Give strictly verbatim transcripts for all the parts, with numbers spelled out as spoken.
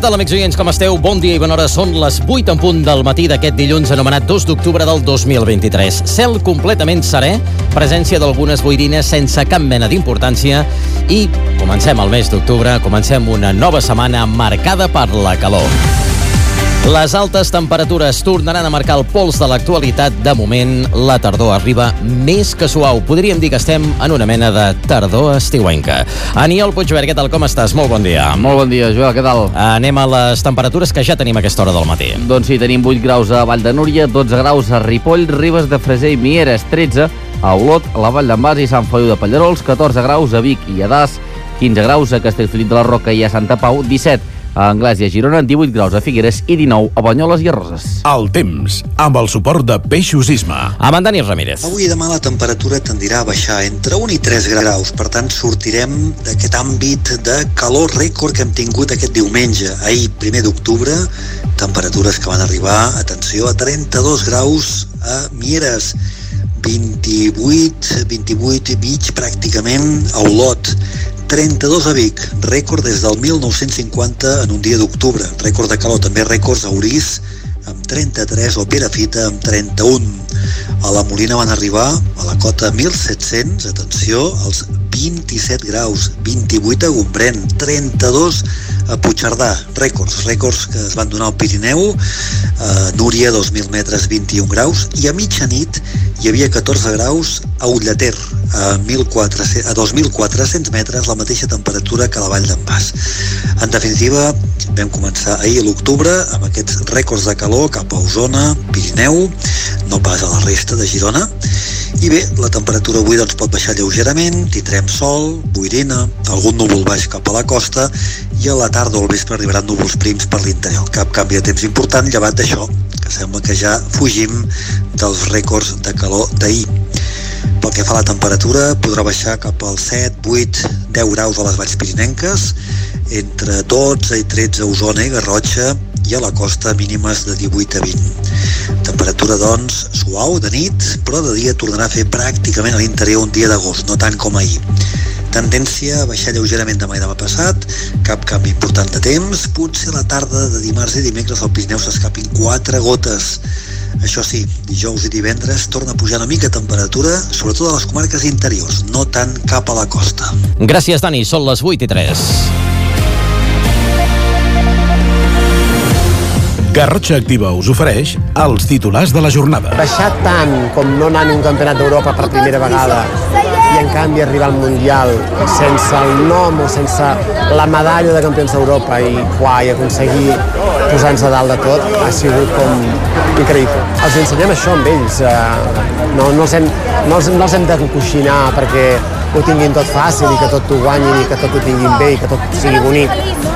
tal, amics oients, com esteu? Bon dia i bona hora. Són les vuit en punt del matí d'aquest dilluns anomenat dos d'octubre del dos mil vint-i-tres. Cel completament serè, presència d'algunes boirines sense cap mena d'importància i comencem el mes d'octubre, comencem una nova setmana marcada per la calor. Les altes temperatures tornaran a marcar el pols de l'actualitat. De moment, la tardor arriba més que suau. Podríem dir que estem en una mena de tardor estiuenca. Aniol Puigvert, què tal, com estàs? Molt bon dia. Molt bon dia, Joel, què tal? Anem a les temperatures que ja tenim a aquesta hora del matí. Doncs sí, tenim vuit graus a Vall de Núria, dotze graus a Ripoll, Ribes de Freser i Mieres, tretze a Olot, a la Vall d'en Bas i Sant Feliu de Pallerols, catorze graus a Vic i a Das, quinze graus a Castellfollit de la Roca i a Santa Pau, disset a Anglès i a Girona, divuit graus a Figueres i dinou a Banyoles i a Roses. El temps, amb el suport de Peixos Isma. Amb en Dani Ramírez. Avui i demà la temperatura tendirà a baixar entre un i tres graus, per tant sortirem d'aquest àmbit de calor rècord que hem tingut aquest diumenge. Ahir, primer d'octubre, temperatures que van arribar, atenció, a trenta-dos graus a Mieres, vint-i-vuit, vint-i-vuit i mig pràcticament a Olot, trenta-dos a Vic, rècord des del mil nou-cents cinquanta en un dia d'octubre, rècord de calor, també rècords a Orís amb trenta-tres o Perafita amb trenta-un. A la Molina van arribar a la cota mil set-cents, atenció, als vint-i-set graus, vint-i-vuit a Gombrèn, trenta-dos a Puigcerdà, rècords, rècords que es van donar al Pirineu, a Núria, dos mil metres, vint-i-un graus, i a mitjanit hi havia catorze graus a Ullater, a, mil quatre-cents, a dos mil quatre-cents metres, la mateixa temperatura que a la Vall d'en Bas. En definitiva, vam començar ahir a l'octubre amb aquests rècords de calor cap a Osona, Pirineu, no pas a la resta de Girona, i bé, la temperatura avui doncs, pot baixar lleugerament, tindrem sol, boirina, algun núvol baix cap a la costa i a la tarda o al vespre arribaran núvols prims per l'interior. Cap canvi de temps important llevat d'això, que sembla que ja fugim dels rècords de calor d'ahir. Pel que fa a la temperatura, podrà baixar cap als set, vuit, deu graus a les valls pirinenques, entre dotze i tretze a Osona i Garrotxa, i a la costa mínimes de divuit a vint. Temperatura, doncs, suau de nit, però de dia tornarà a fer pràcticament a l'interior un dia d'agost, no tant com ahir. Tendència a baixar lleugerament demà i demà passat, cap canvi important de temps, potser a la tarda de dimarts i dimecres al Pirineu s'escapin quatre gotes. Això sí, dijous i divendres torna a pujar una mica temperatura, sobretot a les comarques interiors, no tant cap a la costa. Gràcies, Dani, són les vuit i tres. Garrotxa Activa us ofereix els titulars de la jornada. Baixar tant com no anar a un campionat d'Europa per primera vegada i en canvi arribar al Mundial sense el nom o sense la medalla de campions d'Europa i, uah, i aconseguir posar-nos a dalt de tot ha sigut com increïble. Els ensenyem això amb ells, no, no, els hem, no, els, no els hem de coixinar perquè ho tinguin tot fàcil i que tot ho guanyin i que tot ho tinguin bé i que tot sigui bonic.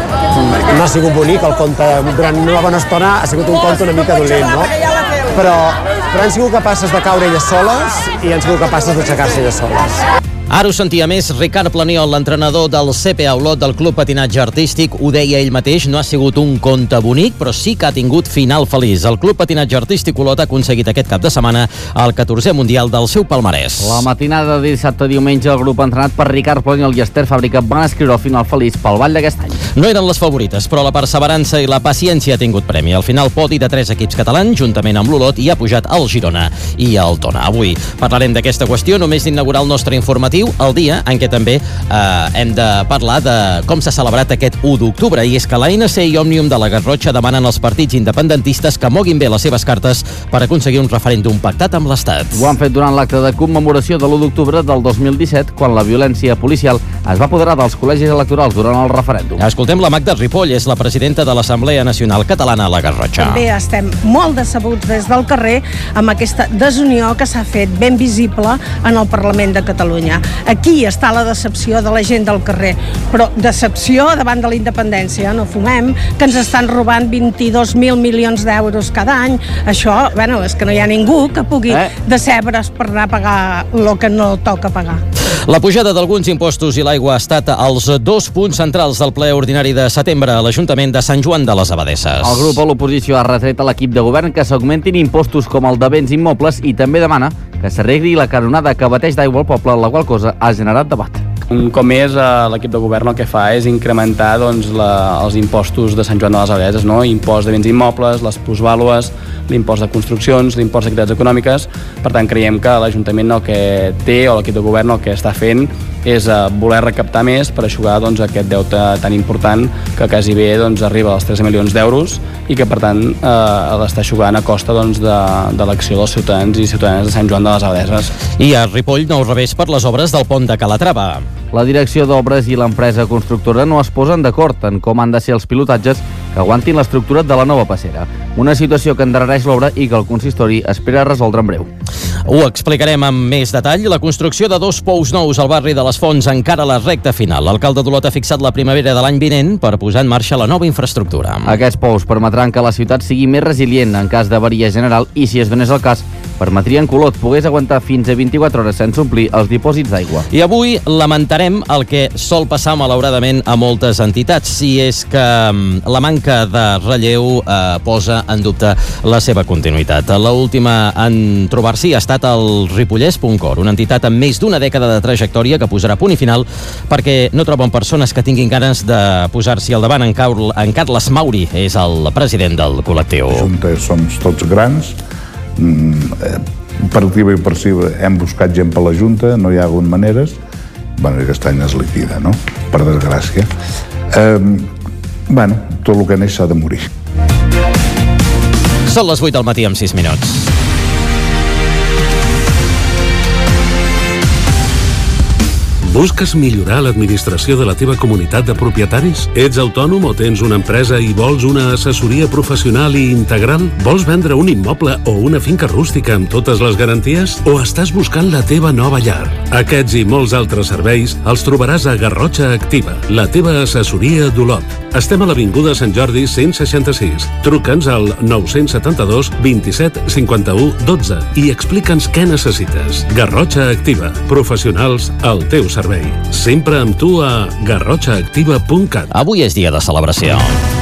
No ha sigut bonic, el conte durant una bona estona ha sigut un conte una mica dolent, no? Però, però han sigut capaces de caure elles soles i han sigut capaces d'aixecar-se elles soles. Ara ho sentia més Ricard Planiol, l'entrenador del C P A Olot del Club Patinatge Artístic. Ho deia ell mateix, no ha sigut un conte bonic, però sí que ha tingut final feliç. El Club Patinatge Artístic Olot ha aconseguit aquest cap de setmana el catorzè mundial del seu palmarès. La matinada de dissabte a diumenge, el grup entrenat per Ricard Planiol i Esther Fàbrica van escriure el final feliç pel ball d'aquest any. No eren les favorites, però la perseverança i la paciència ha tingut premi. Al final, podi de tres equips catalans, juntament amb l'Olot, i ha pujat el Girona i el Tona. Avui parlarem d'aquesta qüestió, només d'inaugurar el nostre informatiu, el dia en què també eh, hem de parlar de com s'ha celebrat aquest u d'octubre, i és que l'A N C i Òmnium de la Garrotxa demanen als partits independentistes que moguin bé les seves cartes per aconseguir un referèndum pactat amb l'Estat. Ho han fet durant l'acte de commemoració de l'u d'octubre del dos mil disset, quan la violència policial es va apoderar dels col·legis electorals durant el referèndum. Escoltem la Magda Ripoll, és la presidenta de l'Assemblea Nacional Catalana a la Garrotxa. També estem molt decebuts des del carrer amb aquesta desunió que s'ha fet ben visible en el Parlament de Catalunya. Aquí està la decepció de la gent del carrer, però decepció davant de la independència, no fumem, que ens estan robant vint-i-dos mil milions d'euros cada any. Això, bueno, és que no hi ha ningú que pugui eh? decebre's per anar a pagar el que no toca pagar. La pujada d'alguns impostos i l'aigua ha estat els dos punts centrals del ple ordinari de setembre a l'Ajuntament de Sant Joan de les Abadesses. El grup a l'oposició ha retret a l'equip de govern que s'augmentin impostos com el de béns immobles i també demana que s'arregli la canonada que bateix d'aigua al poble, la qual cosa ha generat debat. Un cop més, l'equip de govern el que fa és incrementar doncs, la, els impostos de Sant Joan de les Abadesses, no? Impost de béns immobles, les plusvàlues, l'impost de construccions, l'impost d'activitats econòmiques. Per tant, creiem que l'Ajuntament el que té, o l'equip de govern el que està fent, és voler recaptar més per aixugar doncs, aquest deute tan important que quasi bé doncs, arriba als tres milions d'euros i que, per tant, eh, l'està aixugant a costa doncs, de, de l'acció dels ciutadans i ciutadanes de Sant Joan de les Abadesses. I a Ripoll, nou revés per les obres del pont de Calatrava. La direcció d'obres i l'empresa constructora no es posen d'acord en com han de ser els pilotatges que aguantin l'estructura de la nova passera. Una situació que endarrereix l'obra i que el consistori espera resoldre en breu. Ho explicarem amb més detall. La construcció de dos pous nous al barri de les Fonts encara a la recta final. L'alcalde d'Olot ha fixat la primavera de l'any vinent per posar en marxa la nova infraestructura. Aquests pous permetran que la ciutat sigui més resilient en cas d'avaria general i, si es donés el cas, permetrien que Olot pogués aguantar fins a vint-i-quatre hores sense omplir els dipòsits d'aigua. I avui lamentarem el que sol passar malauradament a moltes entitats, si és que la manca de relleu eh, posa en dubte la seva continuïtat. L'última en trobar-s'hi ha estat el Ripollès punt cor, una entitat amb més d'una dècada de trajectòria que posarà punt i final perquè no troben persones que tinguin ganes de posar-s'hi al davant. En, Caul, en Carles Mauri és el president del col·lectiu. La Junta som tots grans, per activa i passiva hem buscat gent per la Junta, no hi ha hagut maneres. Bueno, aquest any es liquida, no? Per desgràcia. Eh, bueno, tot el que neix s'ha de morir. Són les vuit del matí amb sis minuts. Busques millorar l'administració de la teva comunitat de propietaris? Ets autònom o tens una empresa i vols una assessoria professional i integral? Vols vendre un immoble o una finca rústica amb totes les garanties? O estàs buscant la teva nova llar? Aquests i molts altres serveis els trobaràs a Garrotxa Activa, la teva assessoria d'Olot. Estem a l'Avinguda Sant Jordi cent seixanta-sis. Truca'ns al nou-cents setanta-dos vint-i-set cinquanta-u dotze i explica'ns què necessites. Garrotxa Activa, professionals al teu servei. Sempre amb tu a garrotxa activa punt cat. Avui és dia de celebració.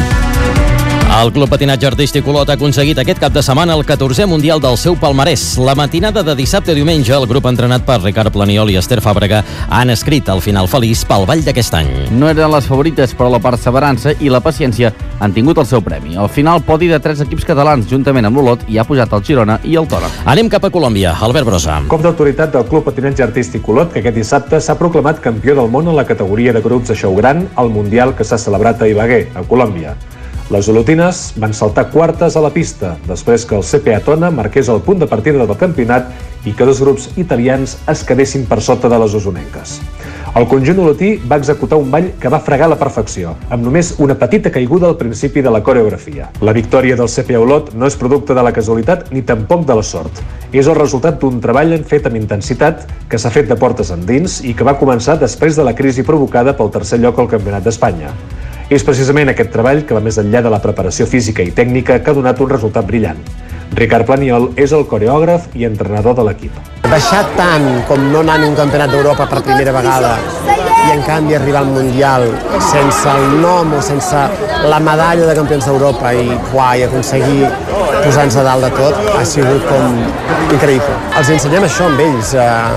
El Club Patinatge Artístic Olot ha aconseguit aquest cap de setmana el catorzè mundial del seu palmarès. La matinada de dissabte i diumenge, el grup entrenat per Ricard Planiol i Esther Fàbrega han escrit el final feliç pel ball d'aquest any. No eren les favorites, però la perseverança i la paciència han tingut el seu premi. Al final, podi de tres equips catalans, juntament amb l'Olot, i ha pujat el Girona i el Tona. Anem cap a Colòmbia. Albert Brosa. Cop d'autoritat del Club Patinatge Artístic Olot, que aquest dissabte s'ha proclamat campió del món en la categoria de grups de xou gran al Mundial que s'ha celebrat a Ibagué, a Colòmbia. Les olotines van saltar quartes a la pista, després que el C P A Tona marqués el punt de partida del campionat i que dos grups italians es quedessin per sota de les osonenques. El conjunt olotí va executar un ball que va fregar a la perfecció, amb només una petita caiguda al principi de la coreografia. La victòria del C P A Olot no és producte de la casualitat ni tampoc de la sort. És el resultat d'un treball fet amb intensitat que s'ha fet de portes endins i que va començar després de la crisi provocada pel tercer lloc al Campionat d'Espanya. És precisament aquest treball que va més enllà de la preparació física i tècnica que ha donat un resultat brillant. Ricard Planiol és el coreògraf i entrenador de l'equip. Baixar tant com no anar a un campionat d'Europa per primera vegada i en canvi arribar al Mundial sense el nom o sense la medalla de campions d'Europa i, uai, aconseguir posar-nos a dalt de tot ha sigut com increïble. Els ensenyem això amb ells,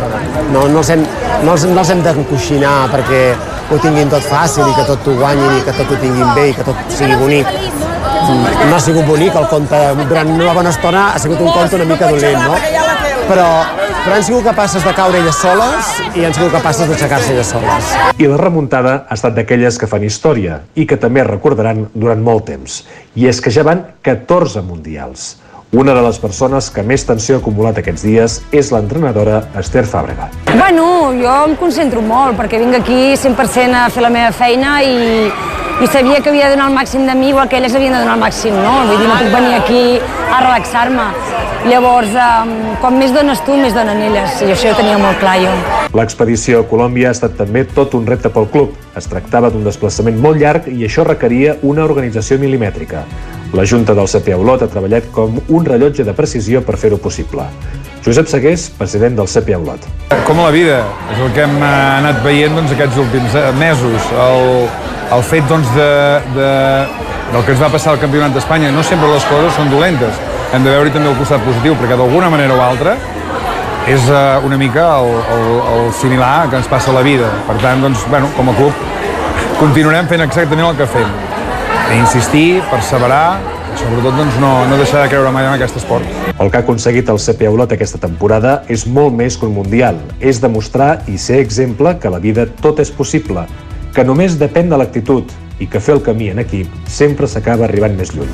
no, no, els hem, no, els, no els hem d'encoixinar perquè ho tinguin tot fàcil i que tot ho guanyin i que tot ho tinguin bé i que tot sigui bonic. No ha sigut bonic, el conte durant una bona estona ha sigut un conte una mica dolent, no? Però, però han sigut capaces de caure elles soles i han sigut capaces d'aixecar-se elles soles. I la remuntada ha estat d'aquelles que fan història i que també recordaran durant molt temps. I és que ja van catorze mundials. Una de les persones que més tensió ha acumulat aquests dies és l'entrenadora Esther Fàbrega. Bueno, jo em concentro molt perquè vinc aquí cent per cent a fer la meva feina i, i sabia que havia de donar el màxim de mi igual que elles havien de donar el màxim, no? Vull dir, no puc venir aquí a relaxar-me. Llavors, eh, quan més dones tu, més donen elles, i això ho tenia molt clar jo. L'expedició a Colòmbia ha estat també tot un repte pel club. Es tractava d'un desplaçament molt llarg i això requeria una organització milimètrica. La Junta del C P A Olot ha treballat com un rellotge de precisió per fer-ho possible. Josep Segués, president del C P A Olot. Com a la vida, és el que hem anat veient doncs, aquests últims mesos. El, el fet doncs, de, de, del que ens va passar al Campionat d'Espanya, no sempre les coses són dolentes. Hem de veure també el costat positiu, perquè d'alguna manera o altra és uh, una mica el, el, el similar que ens passa a la vida. Per tant, doncs, bueno, com a club continuarem fent exactament el que fem. Insistir, perseverar, sobretot doncs, no, no deixar de creure mai en aquest esport. El que ha aconseguit el C P A Olot aquesta temporada és molt més que un mundial. És demostrar i ser exemple que a la vida tot és possible, que només depèn de l'actitud i que fer el camí en equip sempre s'acaba arribant més lluny.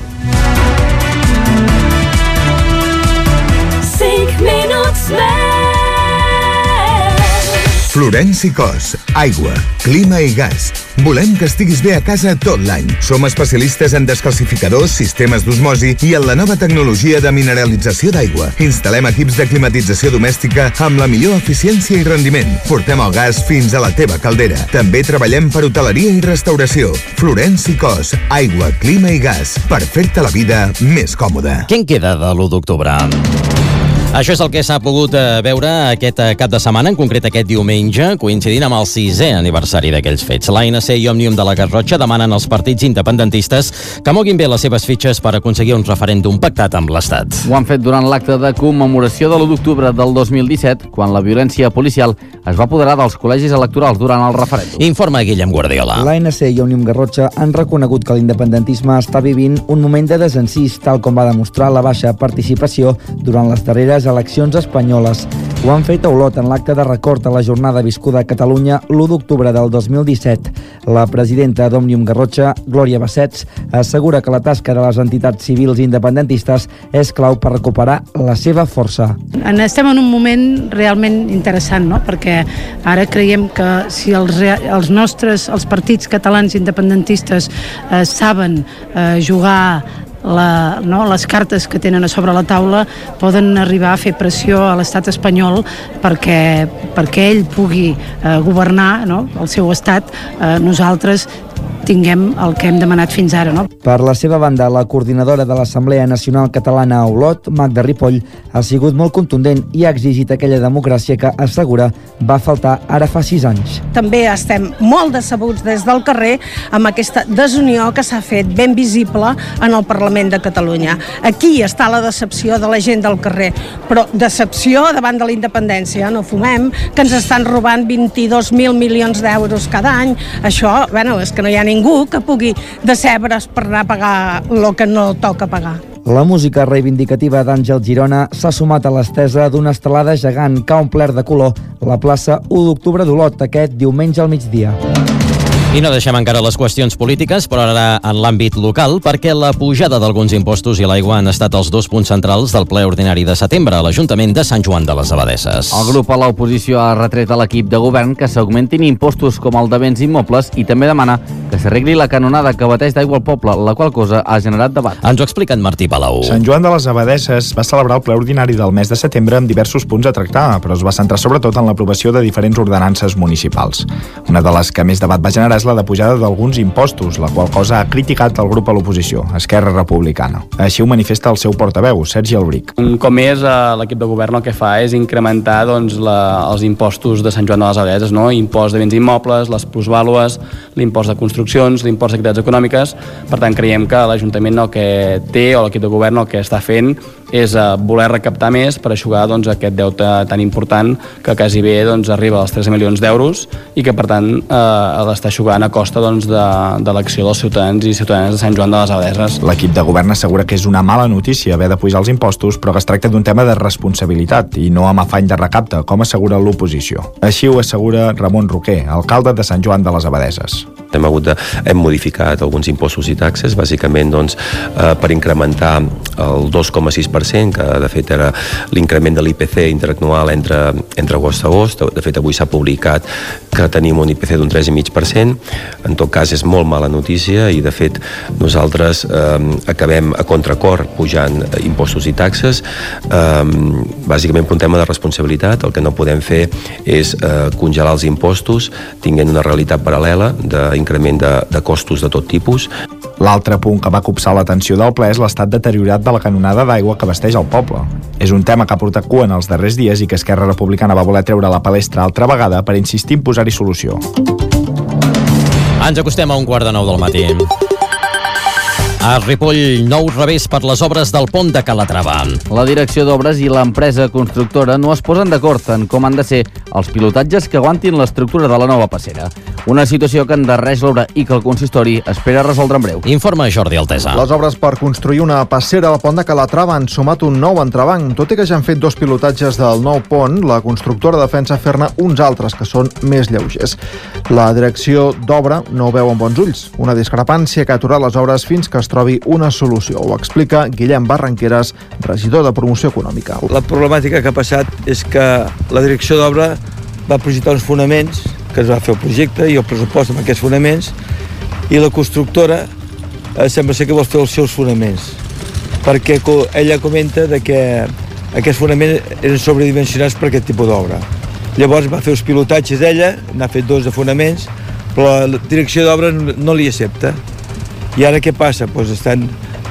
cinc minuts més. Florenci Cos, aigua, clima i gas. Volem que estiguis bé a casa tot l'any. Som especialistes en descalcificadors, sistemes d'osmosi i en la nova tecnologia de mineralització d'aigua. Instal·lem equips de climatització domèstica amb la millor eficiència i rendiment. Portem el gas fins a la teva caldera. També treballem per hoteleria i restauració. Florenci Cos, aigua, clima i gas. Per fer-te la vida més còmoda. Què en queda de l'u d'octubre? Això és el que s'ha pogut veure aquest cap de setmana, en concret aquest diumenge, coincidint amb el sisè aniversari d'aquells fets. L'A N C i Òmnium de la Garrotxa demanen als partits independentistes que moguin bé les seves fitxes per aconseguir un referèndum pactat amb l'Estat. Ho han fet durant l'acte de commemoració de l'u d'octubre del dos mil disset, quan la violència policial es va apoderar dels col·legis electorals durant el referèndum. Informa Guillem Guardiola. L'A N C i Òmnium Garrotxa han reconegut que l'independentisme està vivint un moment de desencís, tal com va demostrar la baixa participació durant les darreres eleccions espanyoles. Ho han fet a Olot en l'acte de record a la jornada viscuda a Catalunya l'u d'octubre del dos mil disset. La presidenta d'Òmnium Garrotxa, Glòria Bassets, assegura que la tasca de les entitats civils independentistes és clau per recuperar la seva força. Estem en un moment realment interessant, no? Perquè ara creiem que si els, els nostres, els partits catalans independentistes eh, saben eh, jugar La, no, les cartes que tenen a sobre la taula, poden arribar a fer pressió a l'estat espanyol perquè, perquè ell pugui eh, governar, no, el seu estat. Eh, nosaltres tinguem el que hem demanat fins ara. No? Per la seva banda, la coordinadora de l'Assemblea Nacional Catalana a Olot, Magda Ripoll, ha sigut molt contundent i ha exigit aquella democràcia que, assegura, va faltar ara fa sis anys. També estem molt decebuts des del carrer amb aquesta desunió que s'ha fet ben visible en el Parlament de Catalunya. Aquí està la decepció de la gent del carrer, però decepció davant de la independència, no fumem, que ens estan robant vint-i-dos mil milions d'euros cada any. Això, bueno, és que no hi ha ningú que pugui decebre's per anar a pagar el que no toca pagar. La música reivindicativa d'Àngel Girona s'ha sumat a l'estesa d'una estelada gegant que ha omplert de color la plaça u d'octubre d'Olot aquest diumenge al migdia. I no deixem encara les qüestions polítiques, però ara en l'àmbit local, perquè la pujada d'alguns impostos i l'aigua han estat els dos punts centrals del ple ordinari de setembre a l'Ajuntament de Sant Joan de les Abadesses. El grup a l'oposició ha retret a l'equip de govern que s'augmentin impostos com el de béns immobles i també demana que s'arregli la canonada que bateix d'aigua al poble, la qual cosa ha generat debat. Ens ho ha explicat Martí Palau. Sant Joan de les Abadesses va celebrar el ple ordinari del mes de setembre amb diversos punts a tractar, però es va centrar sobretot en l'aprovació de diferents ordenances municipals. Una de les que més debat va generar és la de pujada d'alguns impostos, la qual cosa ha criticat el grup a l'oposició, Esquerra Republicana. Així ho manifesta el seu portaveu, Sergi Albric. Un cop més, l'equip de govern el que fa és incrementar doncs, la, els impostos de Sant Joan de les Abadesses, no? Impost de béns immobles, les plusvàlues, l'impost de construccions, l'impost d'activitats econòmiques. Per tant, creiem que l'Ajuntament el que té, o l'equip de govern el que està fent, és voler recaptar més per aixugar doncs, aquest deute tan important que quasi bé doncs, arriba als tres milions d'euros i que per tant eh, l'està aixugant a costa doncs, de, de l'acció dels ciutadans i ciutadanes de Sant Joan de les Abadesses. L'equip de govern assegura que és una mala notícia haver de pujar els impostos, però que es tracta d'un tema de responsabilitat i no amb afany de recapte, com assegura l'oposició. Així ho assegura Ramon Roquer, alcalde de Sant Joan de les Abadesses. Hem, hagut de, hem modificat alguns impostos i taxes, bàsicament doncs, eh, per incrementar el dos coma sis per cent, que de fet era l'increment de l'I P C interanual entre, entre agost i agost. De fet, avui s'ha publicat que tenim un I P C d'un tres coma cinc per cent. En tot cas, és molt mala notícia i, de fet, nosaltres eh, acabem a contracor pujant impostos i taxes, eh, bàsicament per un tema de responsabilitat. El que no podem fer és eh, congelar els impostos tinguent una realitat paral·lela d'increment de, de costos de tot tipus. L'altre punt que va copsar l'atenció del ple és l'estat deteriorat de la canonada d'aigua que abasteix el poble. És un tema que ha portat cua en els darrers dies i que Esquerra Republicana va voler treure a la palestra altra vegada per insistir en posar-hi solució. Ens acostem a un quart de nou del matí. A Ripoll, nou revés per les obres del pont de Calatrava. La direcció d'obres i l'empresa constructora no es posen d'acord en com han de ser els pilotatges que aguantin l'estructura de la nova passera. Una situació que endarrereix l'obra i que el consistori espera resoldre en breu. Informa Jordi Altesa. Les obres per construir una passera al pont de Calatrava han sumat un nou entrebanc. Tot i que ja han fet dos pilotatges del nou pont, la constructora defensa fer-ne uns altres que són més lleugers. La direcció d'obra no ho veu amb bons ulls. Una discrepància que ha aturat les obres fins que es trobi una solució. Ho explica Guillem Barranqueras, regidor de Promoció Econòmica. La problemàtica que ha passat és que la direcció d'obra va projectar uns fonaments, que es va fer el projecte i el pressupost amb aquests fonaments, i la constructora eh, sembla ser que vol fer els seus fonaments, perquè ella comenta de que aquests fonaments eren sobredimensionats per aquest tipus d'obra. Llavors va fer els pilotatges ella, n'ha fet dos de fonaments, però la direcció d'obra no li accepta. I ara què passa? Pues estan,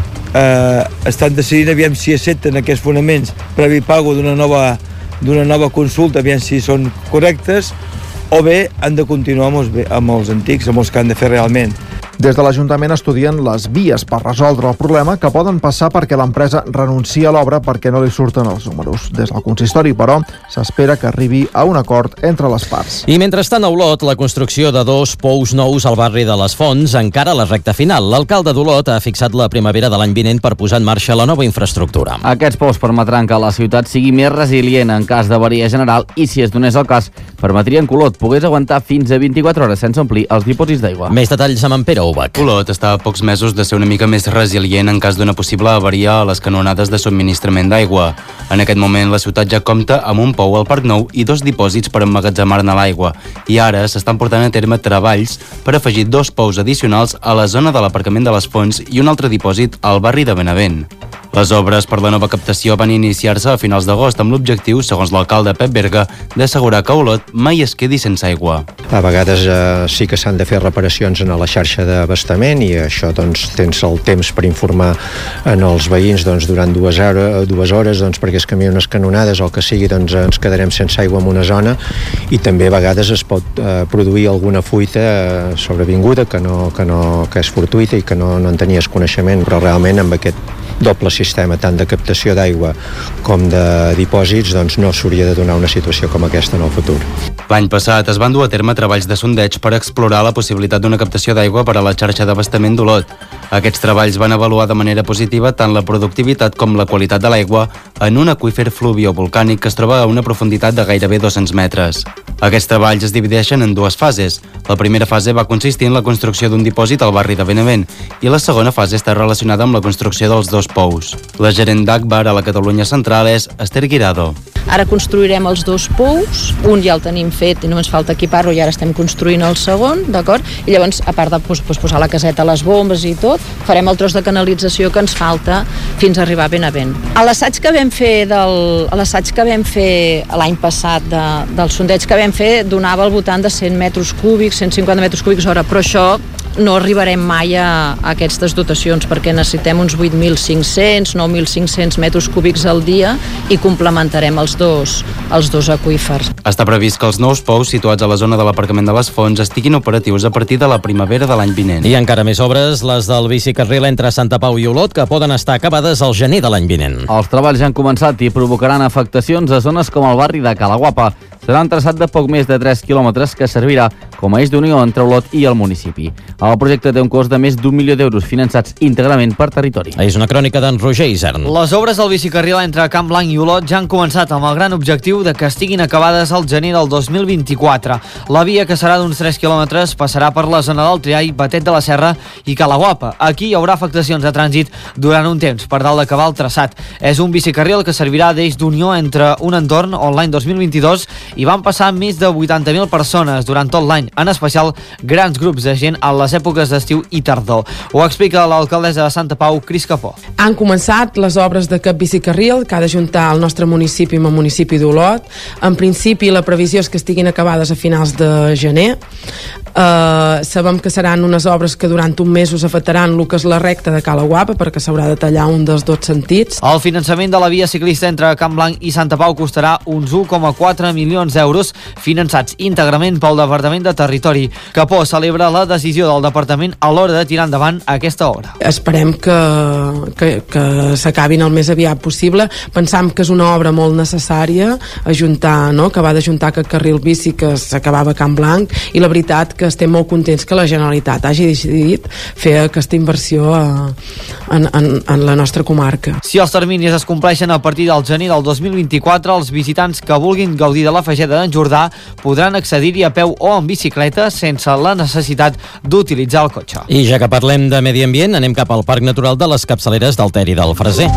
eh, estan decidint aviam si accepten aquests fonaments previ pago d'una nova, d'una nova consulta, aviam si són correctes, o bé han de continuar amb els, amb els antics, amb els que han de fer realment. Des de l'Ajuntament estudien les vies per resoldre el problema, que poden passar perquè l'empresa renuncia a l'obra perquè no li surten els números. Des del consistori, però, s'espera que arribi a un acord entre les parts. I mentrestant a Olot, la construcció de dos pous nous al barri de les Fonts encara a la recta final. L'alcalde d'Olot ha fixat la primavera de l'any vinent per posar en marxa la nova infraestructura. Aquests pous permetran que la ciutat sigui més resilient en cas d'avaria general i, si es donés el cas, permetrien que Olot pogués aguantar fins a vint-i-quatre hores sense omplir els dipòsits d'aigua. Més detalls amb en Pere Ubach. Olot està a pocs mesos de ser una mica més resilient en cas d'una possible avaria a les canonades de subministrament d'aigua. En aquest moment, la ciutat ja compta amb un pou al Parc Nou i dos dipòsits per emmagatzemar-ne l'aigua. I ara s'estan portant a terme treballs per afegir dos pous addicionals a la zona de l'aparcament de les Fonts i un altre dipòsit al barri de Benavent. Les obres per la nova captació van iniciar-se a finals d'agost amb l'objectiu, segons l'alcalde Pep Berga, d'assegurar que Olot mai es quedi sense aigua. A vegades eh, sí que s'han de fer reparacions en la xarxa d'abastament i això doncs, tens el temps per informar en els veïns doncs, durant dues, hora, dues hores doncs, perquè es canvien unes canonades o el que sigui, doncs, ens quedarem sense aigua en una zona i també a vegades es pot eh, produir alguna fuita eh, sobrevinguda que, no, que, no, que és fortuita i que no, no en tenies coneixement, però realment amb aquest doble sistema tant de captació d'aigua com de dipòsits doncs no s'hauria de donar una situació com aquesta en el futur. L'any passat es van dur a terme treballs de sondeig per explorar la possibilitat d'una captació d'aigua per a la xarxa d'abastament d'Olot. Aquests treballs van avaluar de manera positiva tant la productivitat com la qualitat de l'aigua en un aqüífer fluviovolcànic que es troba a una profunditat de gairebé dos-cents metres. Aquests treballs es divideixen en dues fases. La primera fase va consistir en la construcció d'un dipòsit al barri de Benavent i la segona fase està relacionada amb la construcció dels dos pous. La gerent d'Agbar a la Catalunya Central és Esther Guirado. Ara construirem els dos pous, un ja el tenim fet i només falta equipar-lo i ara estem construint el segon, d'acord? I llavors, a part de pos, pos, posar la caseta, les bombes i tot, farem el tros de canalització que ens falta fins a arribar a Benavent. A l'assaig que vam fer del, a l'assaig que vam fer l'any passat de, del sondeig que vam fer donava al voltant de cent metres cúbics, cent cinquanta metres cúbics hora, però això no arribarem mai a, a aquestes dotacions perquè necessitem uns vuit mil cinc-cents, nou mil cinc-cents metres cúbics al dia i complementarem els dos, els dos aqüífers. Està previst que els nous pous situats a la zona de l'aparcament de les Fonts estiguin operatius a partir de la primavera de l'any vinent. I encara més obres, les del bicicarril entre Santa Pau i Olot, que poden estar acabades al gener de l'any vinent. Els treballs ja han començat i provocaran afectacions a zones com el barri de Calaguapa. Serà un traçat de poc més de tres quilòmetres que servirà com a eix d'unió entre Olot i el municipi. El projecte té un cost de més d'un milió d'euros finançats íntegrament per territori. És una crònica d'en Roger Isern. Les obres del bicicarril entre Camp Blanc i Olot ja han començat amb el gran objectiu de que estiguin acabades al gener del dos mil vint-i-quatre. La via, que serà d'uns tres quilòmetres, passarà per la zona del Triall, Batet de la Serra i Calaguapa. Aquí hi haurà afectacions de trànsit durant un temps per tal d'acabar el traçat. És un bicicarril que servirà d'eix d'unió entre un entorn on l'any dos mil vint-i-dos hi van passar més de vuitanta mil persones durant tot l'any, en especial grans grups de gent a les èpoques d'estiu i tardor. Ho explica l'alcaldessa de Santa Pau, Cris Capó. Han començat les obres d'aquest bicicarril que ha d'ajuntar el nostre municipi amb el municipi d'Olot. En principi la previsió és que estiguin acabades a finals de gener. Uh, sabem que seran unes obres que durant un mes us afectaran el que és la recta de Cala Guapa, perquè s'haurà de tallar un dels dos sentits. El finançament de la via ciclista entre Camp Blanc i Santa Pau costarà uns u coma quatre milions d'euros, finançats íntegrament pel Departament de Territori. Capó celebra la decisió del departament a l'hora de tirar endavant aquesta obra. Esperem que, que, que s'acabin el més aviat possible. Pensam que és una obra molt necessària, ajuntar, no? que va d'ajuntar aquest carril bici que s'acabava a Camp Blanc, i la veritat que estem molt contents que la Generalitat hagi decidit fer aquesta inversió a, en, en, en la nostra comarca. Si els terminis es compleixen a partir del gener del dos mil vint-i-quatre, els visitants que vulguin gaudir de la Fageda d'en Jordà podran accedir-hi a peu o en bicicleta sense la necessitat d'utilitzar el cotxe. I ja que parlem de medi ambient, anem cap al Parc Natural de les Capçaleres del Ter i del Freser.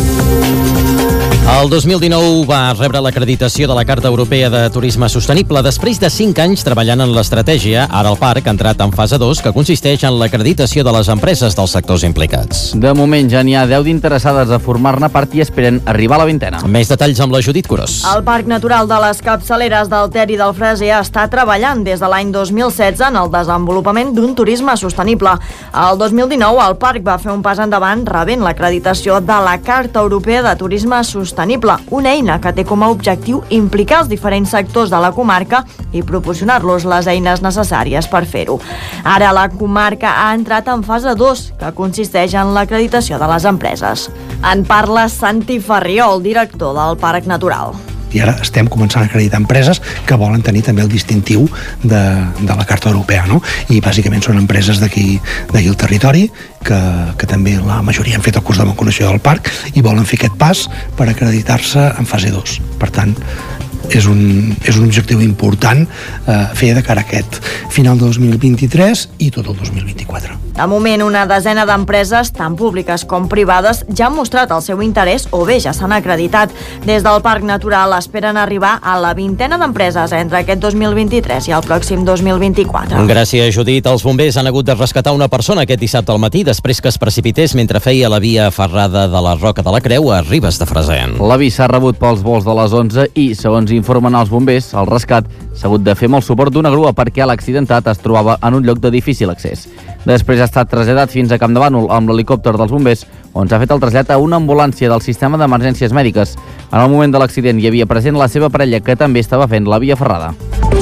El dos mil dinou va rebre l'acreditació de la Carta Europea de Turisme Sostenible. Després de cinc anys treballant en l'estratègia, ara el parc ha entrat en fase dos, que consisteix en l'acreditació de les empreses dels sectors implicats. De moment ja n'hi ha deu d'interessades a formar-ne part i esperen arribar a la vintena. Més detalls amb la Judit Curós. El Parc Natural de les Capçaleres del Ter i del Freser està treballant des de l'any dos mil setze en el desenvolupament d'un turisme sostenible. El dos mil dinou el parc va fer un pas endavant rebent l'acreditació de la Carta Europea de Turisme Sostenible, una eina que té com a objectiu implicar els diferents sectors de la comarca i proporcionar-los les eines necessàries per fer-ho. Ara la comarca ha entrat en fase dos, que consisteix en l'acreditació de les empreses. En parla Santi Ferriol, director del Parc Natural. I ara estem començant a acreditar empreses que volen tenir també el distintiu de, de la Carta Europea, no? I bàsicament són empreses d'aquí d'aquí al territori que, que també la majoria han fet el curs de vacunació del parc i volen fer aquest pas per acreditar-se en fase dos. Per tant, és un, és un objectiu important eh, fer de cara a aquest final de dos mil vint-i-tres i tot el dos mil vint-i-quatre. De moment, una desena d'empreses, tant públiques com privades, ja han mostrat el seu interès o bé ja s'han acreditat. Des del Parc Natural esperen arribar a la vintena d'empreses entre aquest dos mil vint-i-tres i el pròxim dos mil vint-i-quatre. Gràcies, Judit. Els bombers han hagut de rescatar una persona aquest dissabte al matí després que es precipités mentre feia la via ferrada de la Roca de la Creu a Ribes de Freser. L'avís s'ha rebut pels vols de les onze i, segons informen els bombers, el rescat s'ha hagut de fer amb el suport d'una grua perquè l'accidentat es trobava en un lloc de difícil accés. Després ha estat traslladat fins a Campdevànol amb l'helicòpter dels bombers, on s'ha fet el trasllat a una ambulància del sistema d'emergències mèdiques. En el moment de l'accident hi havia present la seva parella, que també estava fent la via ferrada.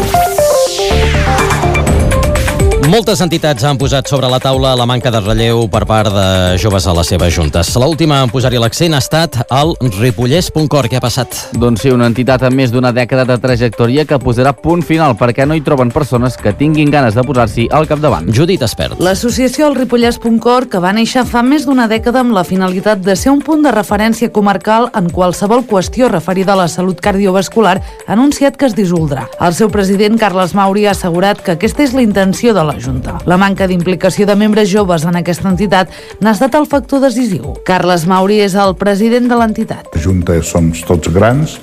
Moltes entitats han posat sobre la taula la manca de relleu per part de joves a les seves juntes. L'última en posar-hi l'accent ha estat el Ripollès punt cor. Què ha passat? Doncs sí, una entitat amb més d'una dècada de trajectòria que posarà punt final perquè no hi troben persones que tinguin ganes de posar-s'hi al capdavant. Judit Espert. L'associació El Ripollès punt cor, que va néixer fa més d'una dècada amb la finalitat de ser un punt de referència comarcal en qualsevol qüestió referida a la salut cardiovascular, ha anunciat que es dissoldrà. El seu president, Carles Mauri, ha assegurat que aquesta és la intenció de la Junta. La manca d'implicació de membres joves en aquesta entitat n'ha estat el factor decisiu. Carles Mauri és el president de l'entitat. La Junta som tots grans,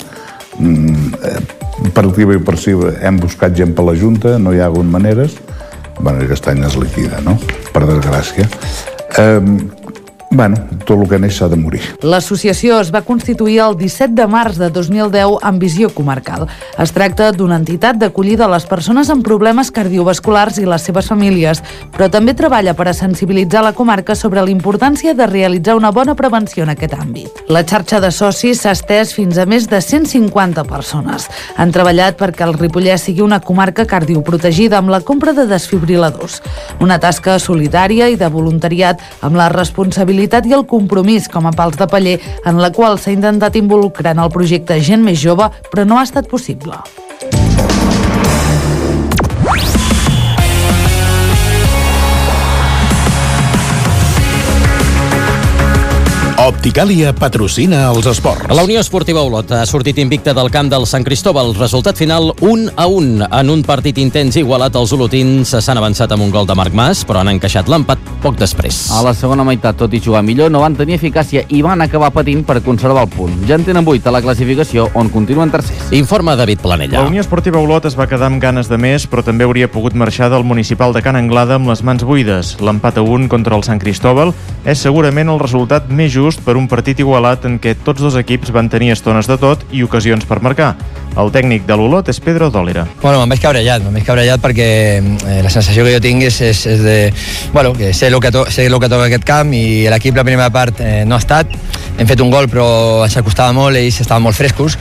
per activa i per passiva hem buscat gent per la Junta, no hi ha hagut maneres, bueno, aquest any es liquida, no? Per desgràcia. Eh, Bueno, tot el que neix s'ha de morir. L'associació es va constituir el disset de març de dos mil deu amb visió comarcal. Es tracta d'una entitat d'acollida a les persones amb problemes cardiovasculars i les seves famílies, però també treballa per a sensibilitzar la comarca sobre la importància de realitzar una bona prevenció en aquest àmbit. La xarxa de socis s'ha estès fins a més de cent cinquanta persones. Han treballat perquè el Ripollès sigui una comarca cardioprotegida amb la compra de desfibriladors. Una tasca solidària i de voluntariat amb la responsabilitat i el compromís com a pals de paller en la qual s'ha intentat involucrar en el projecte gent més jove, però no ha estat possible. Opticàlia patrocina els esports. La Unió Esportiva Olot ha sortit invicta del camp del Sant Cristóbal. Resultat final un a un. En un partit intens igualat, els olotins s'han avançat amb un gol de Marc Mas, però han encaixat l'empat poc després. A la segona meitat, tot i jugar millor, no van tenir eficàcia i van acabar patint per conservar el punt. Ja en tenen vuit a la classificació, on continuen tercers. Informa David Planella. La Unió Esportiva Olot es va quedar amb ganes de més, però també hauria pogut marxar del municipal de Can Anglada amb les mans buides. L'empat a un contra el Sant Cristóbal és segurament el resultat més just vist per un partit igualat en què tots dos equips van tenir estones de tot i ocasions per marcar. El tècnic de l'Olot és Pedro Dólera. Bueno, me'n vaig cabrellat, me'n vaig cabrellat perquè eh, la sensació que jo tinc és, és, és de... Bueno, que sé el que, to, sé el que toca aquest camp i l'equip la primera part eh, no ha estat. Hem fet un gol però ens acostava molt, ells estaven molt frescos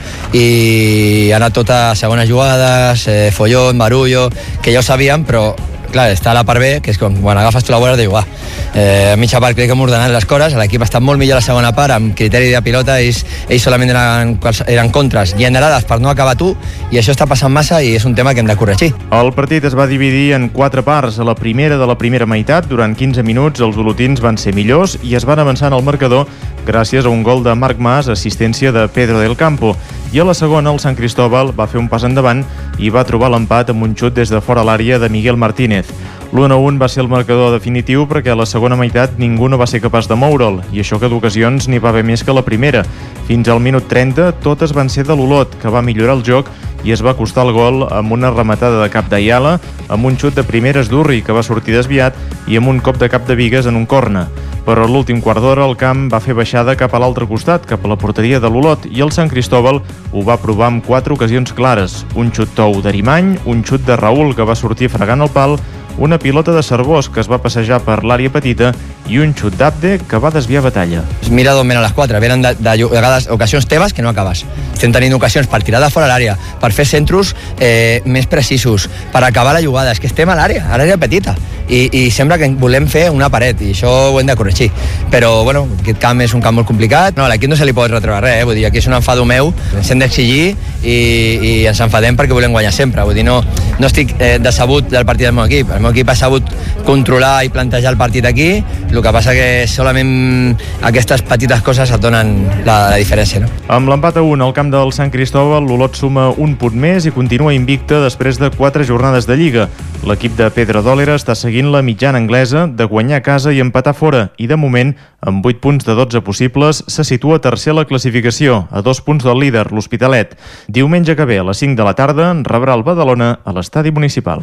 i ha anat tot a segones jugades, eh, follón, barullo, que ja ho sabíem, però clar, està a la part B, que és quan, quan agafes tu la bola, dius, ah, eh, a mitja part crec que hem ordenat les coses, l'equip està molt millor a la segona part, amb criteri de pilota, ells, ells solament eren, eren contres generades per no acabar tu, i això està passant massa i és un tema que hem de corregir. El partit es va dividir en quatre parts. A la primera de la primera meitat, durant quinze minuts, els olotins van ser millors i es van avançar en el marcador gràcies a un gol de Marc Mas, assistència de Pedro del Campo. I a la segona, el Sant Cristóbal va fer un pas endavant i va trobar l'empat amb un xut des de fora l'àrea de Miguel Martínez. l'u a un va ser el marcador definitiu perquè a la segona meitat ningú no va ser capaç de moure'l, i això que d'ocasions n'hi va haver més que la primera. Fins al minut trenta, totes van ser de l'Olot, que va millorar el joc i es va acostar el gol amb una rematada de cap d'Ayala, amb un xut de primeres d'Urri, que va sortir desviat, i amb un cop de cap de Bigues en un corna. Però a l'últim quart d'hora el camp va fer baixada cap a l'altre costat, cap a la porteria de l'Olot, i el Sant Cristóbal ho va provar amb quatre ocasions clares. Un xut tou d'Arimany, un xut de Raül, que va sortir fregant el pal, una pilota de Cervós, que es va passejar per l'àrea petita, i un xut d'Abde, que va desviar batalla. Mira d'on venen les quatre, venen de, de, de vegades ocasions teves que no acabes. Estem tenint ocasions per tirar de fora l'àrea, per fer centros eh, més precisos, per acabar la jugada. És que estem a l'àrea, a l'àrea petita, i, i sembla que volem fer una paret, i això ho hem de corregir. Però, bueno, aquest camp és un camp molt complicat. No, a l'equip no se li pot retreure res, eh? Vull dir, aquí és un enfado meu, ens hem d'exigir i, i ens enfadem perquè volem guanyar sempre. Vull dir, no, no estic eh, decebut del partit del meu equip. El meu equip ha sabut controlar i plantejar el partit aquí, el que passa que solament aquestes petites coses et donen la, la diferència, no? Amb l'empat a un al camp del Sant Cristóbal, l'Olot suma un punt més i continua invicta després de quatre jornades de Lliga. L'equip de Pedro Dólera està seguint la mitjana anglesa de guanyar a casa i empatar fora, i de moment, amb vuit punts de dotze possibles, se situa tercer a la classificació, a dos punts del líder, l'Hospitalet. Diumenge que ve, a les cinc de la tarda, rebrà el Badalona a l'estadi municipal.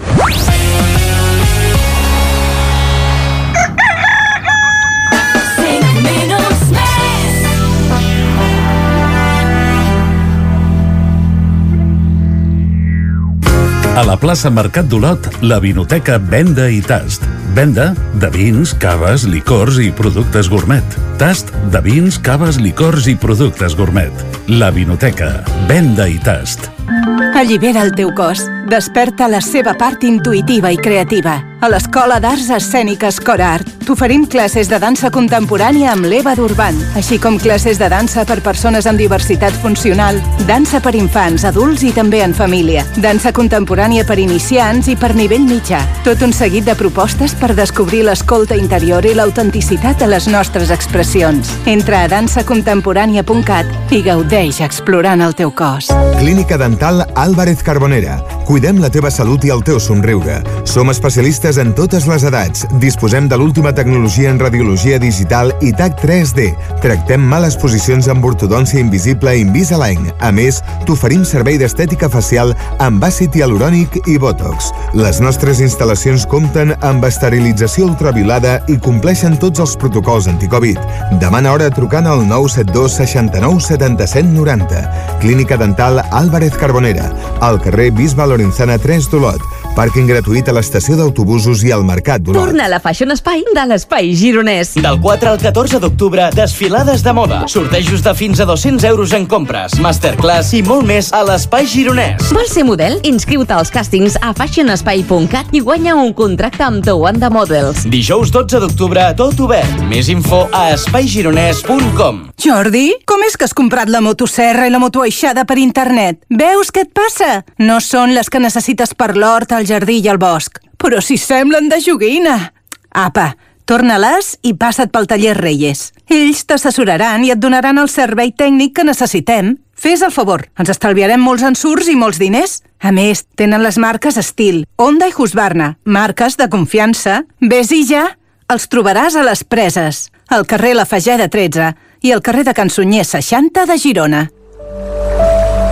A la plaça Mercat d'Olot, la Vinoteca Venda i Tast. Venda de vins, caves, licors i productes gourmet. Tast de vins, caves, licors i productes gourmet. La Vinoteca Venda i Tast. Allibera el teu cos. Desperta la seva part intuïtiva i creativa. A l'Escola d'Arts Escèniques Corart t'oferim classes de dansa contemporània amb l'Eva d'Urban, així com classes de dansa per persones amb diversitat funcional, dansa per infants, adults i també en família, dansa contemporània per iniciants i per nivell mitjà. Tot un seguit de propostes per descobrir l'escolta interior i l'autenticitat de les nostres expressions. Entra a dansa contemporània punt cat i gaudeix explorant el teu cos. Clínica Dental Álvarez Carbonera. Cuidem la teva salut i el teu somriure. Som especialistes en totes les edats. Disposem de l'última tecnologia en radiologia digital i T A C tres D. Tractem males posicions amb ortodòncia invisible Invisalign. A més, t'oferim servei d'estètica facial amb àcid hialurònic i Botox. Les nostres instal·lacions compten amb esterilització ultraviolada i compleixen tots els protocols anticovid. Demana hora trucant al nou set dos seixanta-nou setanta-set noranta. Clínica Dental Álvarez Carbonera, al carrer Bisbe Lorenzana tres d'Olot. Pàrquing gratuït a l'estació d'autobusos i al Mercat d'Olot. Torna a la Fashion Espai de l'Espai Gironès. Del quatre al catorze d'octubre, desfilades de moda, sortejos de fins a dos-cents euros en compres, masterclass i molt més a l'Espai Gironès. Vols ser model? Inscriu-te als càstings a fashion espai punt cat i guanya un contracte amb Towanda Models. Dijous dotze d'octubre, tot obert. Més info a espai gironès punt com. Jordi, com és que has comprat la motoserra i la motoaixada per internet? Veus què et passa? No són les que necessites per l'hort, el jardí i el bosc. Però si semblen de joguina. Apa, torna-les i passa't pel taller Reyes. Ells t'assessoraran i et donaran el servei tècnic que necessitem. Fes el favor, ens estalviarem molts ensurts i molts diners. A més, tenen les marques Estil, Honda i Husqvarna, marques de confiança. Ves-hi ja, els trobaràs a les Preses, al carrer La Fageda tretze i al carrer de Can Sunyer seixanta de Girona.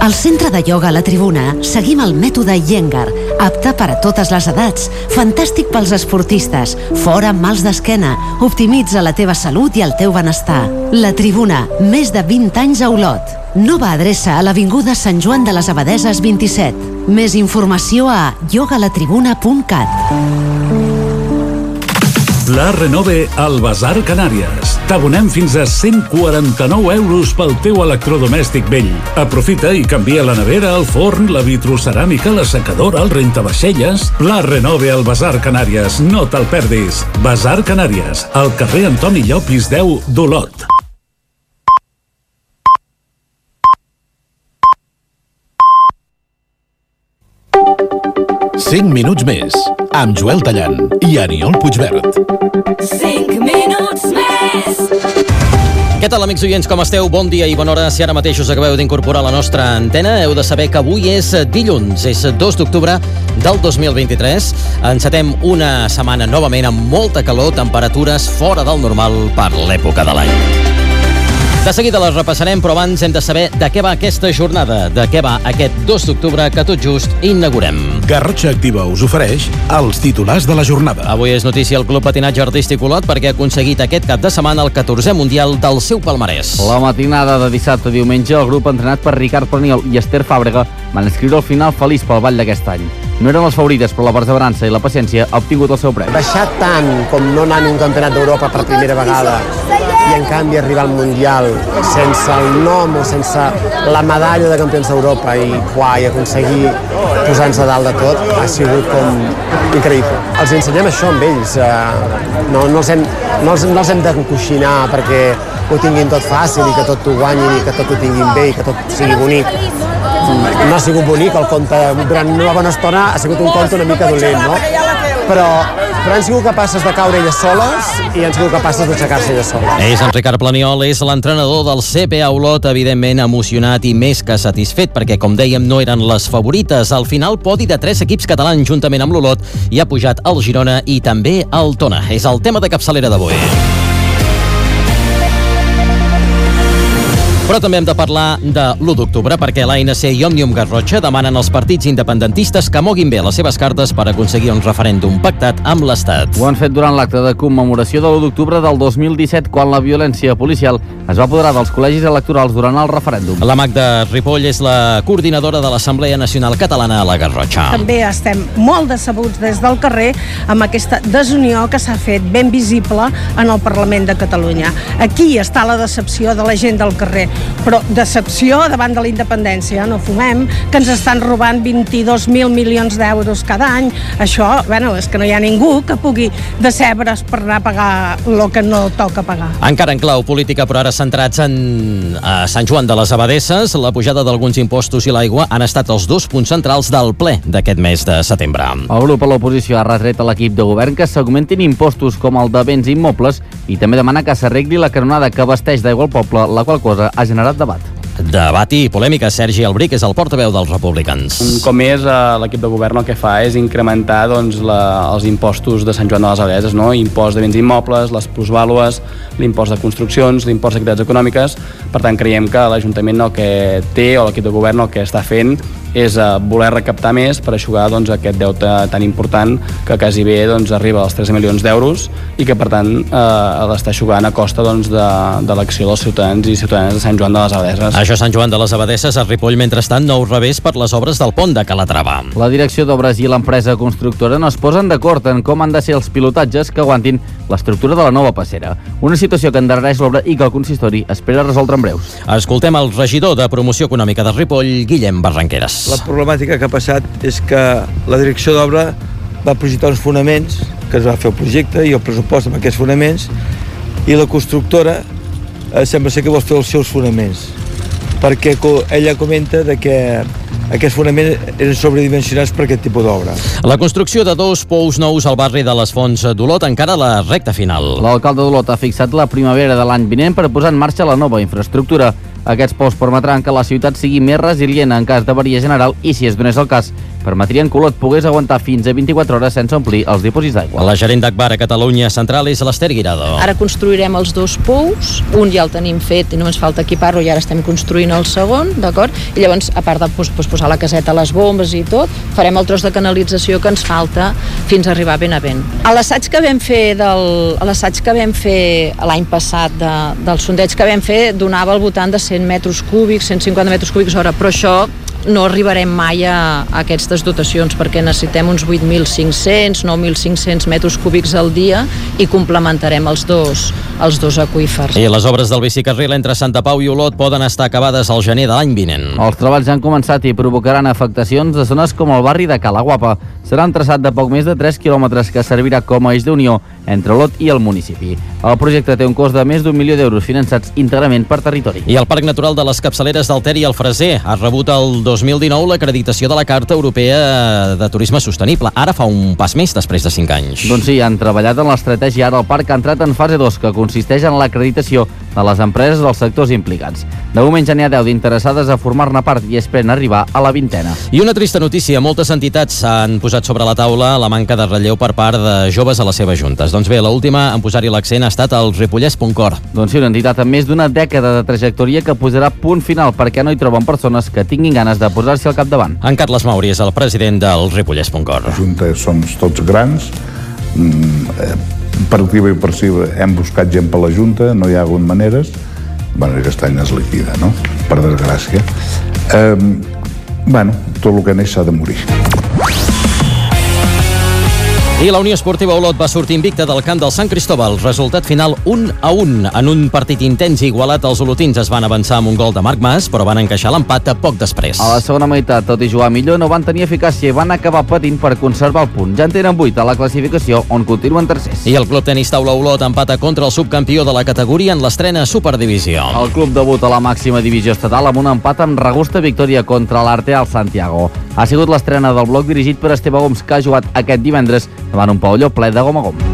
Al centre de ioga La Tribuna seguim el mètode Iyengar, apte per a totes les edats, fantàstic pels esportistes, fora amb mals d'esquena, optimitza la teva salut i el teu benestar. La Tribuna, més de vint anys a Olot. Nova adreça a l'Avinguda Sant Joan de les Abadeses vint-i-set. Més informació a iogalatribuna punt cat. Pla Renove al Bazar Canàries. T'abonem fins a cent quaranta-nou euros pel teu electrodomèstic vell. Aprofita i canvia la nevera, el forn, la vitroceràmica, la secadora, el rentavaixelles. Pla Renove al Bazar Canàries. No te'l perdis. Bazar Canàries, al carrer Antoni Llopis deu d'Olot. cinc minuts més, amb Joel Tallant i Aniol Puigvert. cinc minuts més. Què tal, amics oients, com esteu? Bon dia i bona hora. Si ara mateix us acabeu d'incorporar a la nostra antena, heu de saber que avui és dilluns, és dos d'octubre del dos mil vint-i-tres. Encetem una setmana novament amb molta calor, temperatures fora del normal per l'època de l'any. De seguida les repassarem, però abans hem de saber de què va aquesta jornada, de què va aquest dos d'octubre que tot just inaugurem. Garrotxa Activa us ofereix els titulars de la jornada. Avui és notícia el Club Patinatge Artístic Olot perquè ha aconseguit aquest cap de setmana el catorzè mundial del seu palmarès. La matinada de dissabte a diumenge, el grup entrenat per Ricard Paniol i Esther Fàbrega van escriure el final feliç pel ball d'aquest any. No eren les favorites, però la perseverança i la paciència ha obtingut el seu premi. Baixar tant com no anar a un campionat d'Europa per primera vegada i en canvi arribar al Mundial sense el nom o sense la medalla de campions d'Europa i, uah, i aconseguir posar-nos a dalt de tot ha sigut com increïble. Els ensenyem això amb ells, no, no, els hem, no, els, no els hem d'encoixinar perquè ho tinguin tot fàcil i que tot ho guanyin i que tot ho tinguin bé i que tot sigui bonic. No ha sigut bonic, el conte durant una bona estona ha sigut un conte una mica dolent, no? Però, però han sigut capaces de caure elles soles i han sigut capaces d'aixecar-se elles soles. És en Ricard Planiol, és l'entrenador del C P A Olot, evidentment emocionat i més que satisfet, perquè, com dèiem, no eren les favorites. Al final, podi de tres equips catalans juntament amb l'Olot i ha pujat el Girona i també el Tona. És el tema de capçalera d'avui. Però també hem de parlar de l'u d'octubre, perquè l'A N C i Òmnium Garrotxa demanen als partits independentistes que moguin bé les seves cartes per aconseguir un referèndum pactat amb l'Estat. Ho han fet durant l'acte de commemoració de l'u d'octubre del dos mil disset, quan la violència policial es va apoderar dels col·legis electorals durant el referèndum. La Magda Ripoll és la coordinadora de l'Assemblea Nacional Catalana a la Garrotxa. També estem molt decebuts des del carrer amb aquesta desunió que s'ha fet ben visible en el Parlament de Catalunya. Aquí està la decepció de la gent del carrer, però decepció davant de la independència, no fumem, que ens estan robant vint-i-dos mil milions d'euros cada any. Això, bueno, és que no hi ha ningú que pugui decebre's per anar a pagar el que no toca pagar. Encara en clau política, però ara centrats en a Sant Joan de les Abadesses, la pujada d'alguns impostos i l'aigua han estat els dos punts centrals del ple d'aquest mes de setembre. El grup a l'oposició ha retret a l'equip de govern que s'augmentin impostos com el de béns immobles i també demana que s'arregli la canonada que abasteix d'aigua al poble, la qual cosa ha generat debat. Debat i polèmica. Sergi Albric és el portaveu dels republicans. Com més, l'equip de govern el que fa és incrementar doncs, la, els impostos de Sant Joan de les Abadeses, no? Impost de béns immobles, les plusvàlues, l'impost de construccions, l'impost d'activitats econòmiques. Per tant, creiem que l'Ajuntament el que té, o l'equip de govern el que està fent, és voler recaptar més per aixugar doncs, aquest deute tan important que quasi bé doncs, arriba als tres milions d'euros i que, per tant, eh, l'està aixugant a costa doncs, de, de l'acció dels ciutadans i ciutadanes de Sant Joan de les Abadeses. Això Sant Joan de les Abadesses, a Ripoll, mentrestant, nou revés per les obres del pont de Calatrava. La direcció d'obres i l'empresa constructora no es posen d'acord en com han de ser els pilotatges que aguantin l'estructura de la nova passera. Una situació que endarrereix l'obra i que el consistori espera resoldre en breus. Escoltem el regidor de Promoció Econòmica de Ripoll, Guillem Barranqueras. La problemàtica que ha passat és que la direcció d'obra va projectar uns fonaments, que es va fer el projecte i el pressupost amb aquests fonaments, i la constructora eh, sembla ser que vol fer els seus fonaments, perquè ella comenta de que aquests fonaments eren sobredimensionats per aquest tipus d'obra. La construcció de dos pous nous al barri de les Fonts d'Olot encara a la recta final. L'alcalde d'Olot ha fixat la primavera de l'any vinent per posar en marxa la nova infraestructura Aquests pous permetran que la ciutat sigui més resilient en cas d'avaria general i, si es donés el cas, permetrien que Olot pogués aguantar fins a vint-i-quatre hores sense omplir els dipòsits d'aigua. La gerent d'Agbar a Catalunya Central és l'Ester Guirado. Ara construirem els dos pous, un ja el tenim fet i només falta equipar-lo i ara estem construint el segon, d'acord? I llavors, a part de pues, pues, posar la caseta a les bombes i tot, farem el tros de canalització que ens falta fins a arribar a Benavent. A l'assaig que vam fer del, a l'assaig que vam fer l'any passat de, del sondeig que vam fer donava al voltant de cent metres cúbics, cent cinquanta metres cúbics hora, però això no arribarem mai a, a aquestes dotacions perquè necessitem uns vuit mil cinc-cents, nou mil cinc-cents metres cúbics al dia i complementarem els dos, els dos aqüífers. I les obres del bicicarril entre Santa Pau i Olot poden estar acabades al gener de l'any vinent. Els treballs ja han començat i provocaran afectacions de zones com el barri de Cala Guapa. Serà un traçat de poc més de tres quilòmetres que servirà com a eix d'unió entre Olot i el municipi. El projecte té un cost de més d'un milió d'euros finançats íntegrament per territori. I el Parc Natural de les Capçaleres del Ter i el Freser ha rebut el dos mil dinou l'acreditació de la Carta Europea de Turisme Sostenible. Ara fa un pas més després de cinc anys. Doncs sí, han treballat en l'estratègia. Ara el parc ha entrat en fase dos, que consisteix en l'acreditació de les empreses dels sectors implicats. De moment ja n'hi ha deu d'interessades a formar-ne part i esperen arribar a la vintena. I una trista notícia, moltes entitats han posat sobre la taula la manca de relleu per part de joves a les seves juntes. Doncs bé, l'última en posar-hi l'accent ha estat el Ripollès punt cor. Doncs sí, una entitat amb més d'una dècada de trajectòria que posarà punt final perquè no hi troben persones que tinguin ganes de posar-s'hi al capdavant. En Carles Mauri és el president del Ripollès punt cor. La Junta som tots grans, per activa i per passiva hem buscat gent per la Junta, no hi ha hagut maneres. Bueno, aquest any es liquida, no? Per desgràcia. Eh, bueno, tot el que neix s'ha de morir. I la Unió Esportiva Olot va sortir invicta del camp del Sant Cristóbal. Resultat final un a un. En un partit intens i igualat, els olotins es van avançar amb un gol de Marc Mas, però van encaixar l'empat a poc després. A la segona meitat, tot i jugar millor, no van tenir eficàcia i van acabar patint per conservar el punt. Ja en tenen vuit a la classificació, on continuen tercers. I el Club Tenis Taula Olot empata contra el subcampió de la categoria en l'estrena a Superdivisió. El club debuta a la màxima divisió estatal amb un empat amb regusta victòria contra l'Arteal Santiago. Ha sigut l'estrena del bloc dirigit per Esteve Goms, que ha jugat aquest divendres davant un pavelló ple de gom a gom.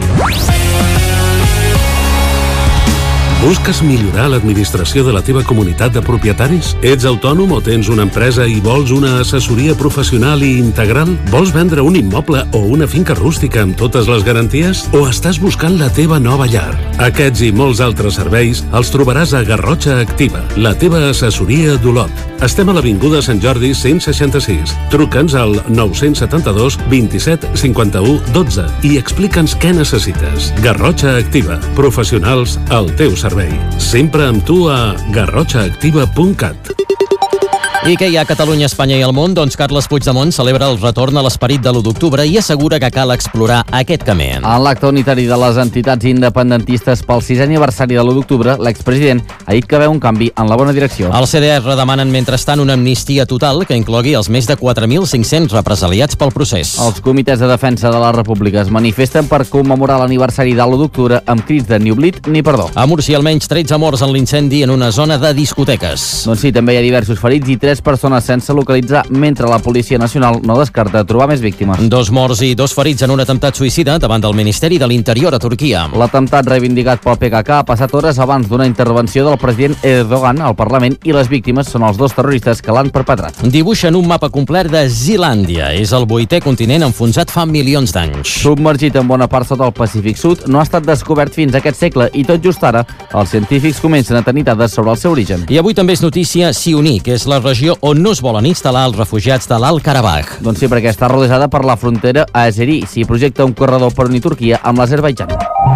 Busques millorar l'administració de la teva comunitat de propietaris? Ets autònom o tens una empresa i vols una assessoria professional i integral? Vols vendre un immoble o una finca rústica amb totes les garanties? O estàs buscant la teva nova llar? Aquests i molts altres serveis els trobaràs a Garrotxa Activa, la teva assessoria d'Olot. Estem a l'Avinguda Sant Jordi cent seixanta-sis. Truca'ns al nou set dos, vint-i-set, cinquanta-u, dotze i explica'ns què necessites. Garrotxa Activa, professionals al teu servei. Sempre amb tu a garrotxa activa punt cat. I què hi ha a Catalunya, Espanya i el món? Doncs Carles Puigdemont celebra el retorn a l'esperit de l'u d'octubre i assegura que cal explorar aquest camí. En l'acte unitari de les entitats independentistes pel sisè aniversari de l'u d'octubre, l'expresident ha dit que veu un canvi en la bona direcció. El C D R demanen mentrestant una amnistia total que inclogui els més de quatre mil cinc-cents represaliats pel procés. Els comitès de defensa de la República es manifesten per commemorar l'aniversari de l'u d'octubre amb crits de ni oblit ni perdó. A Múrcia, almenys tretze morts en l'incendi en una zona de discoteques. Doncs sí, també hi ha diversos ferits i tres persones sense localitzar, mentre la Policia Nacional no descarta trobar més víctimes. Dos morts i dos ferits en un atemptat suïcida davant del Ministeri de l'Interior a Turquia. L'atemptat reivindicat pel P K K ha passat hores abans d'una intervenció del president Erdogan al Parlament i les víctimes són els dos terroristes que l'han perpetrat. Dibuixen un mapa complet de Zilàndia. És el vuitè continent enfonsat fa milions d'anys. Submergit en bona part sota el Pacífic Sud, no ha estat descobert fins aquest segle i tot just ara els científics comencen a tenir dades sobre el seu origen. I avui també és notícia Sioni, que és la regió on no es volen instal·lar els refugiats de l'Alt Karabakh. Doncs sí, perquè està rodejada per la frontera a Azeri. S'hi projecta un corredor per unir Turquia amb l'Azerbaidjan.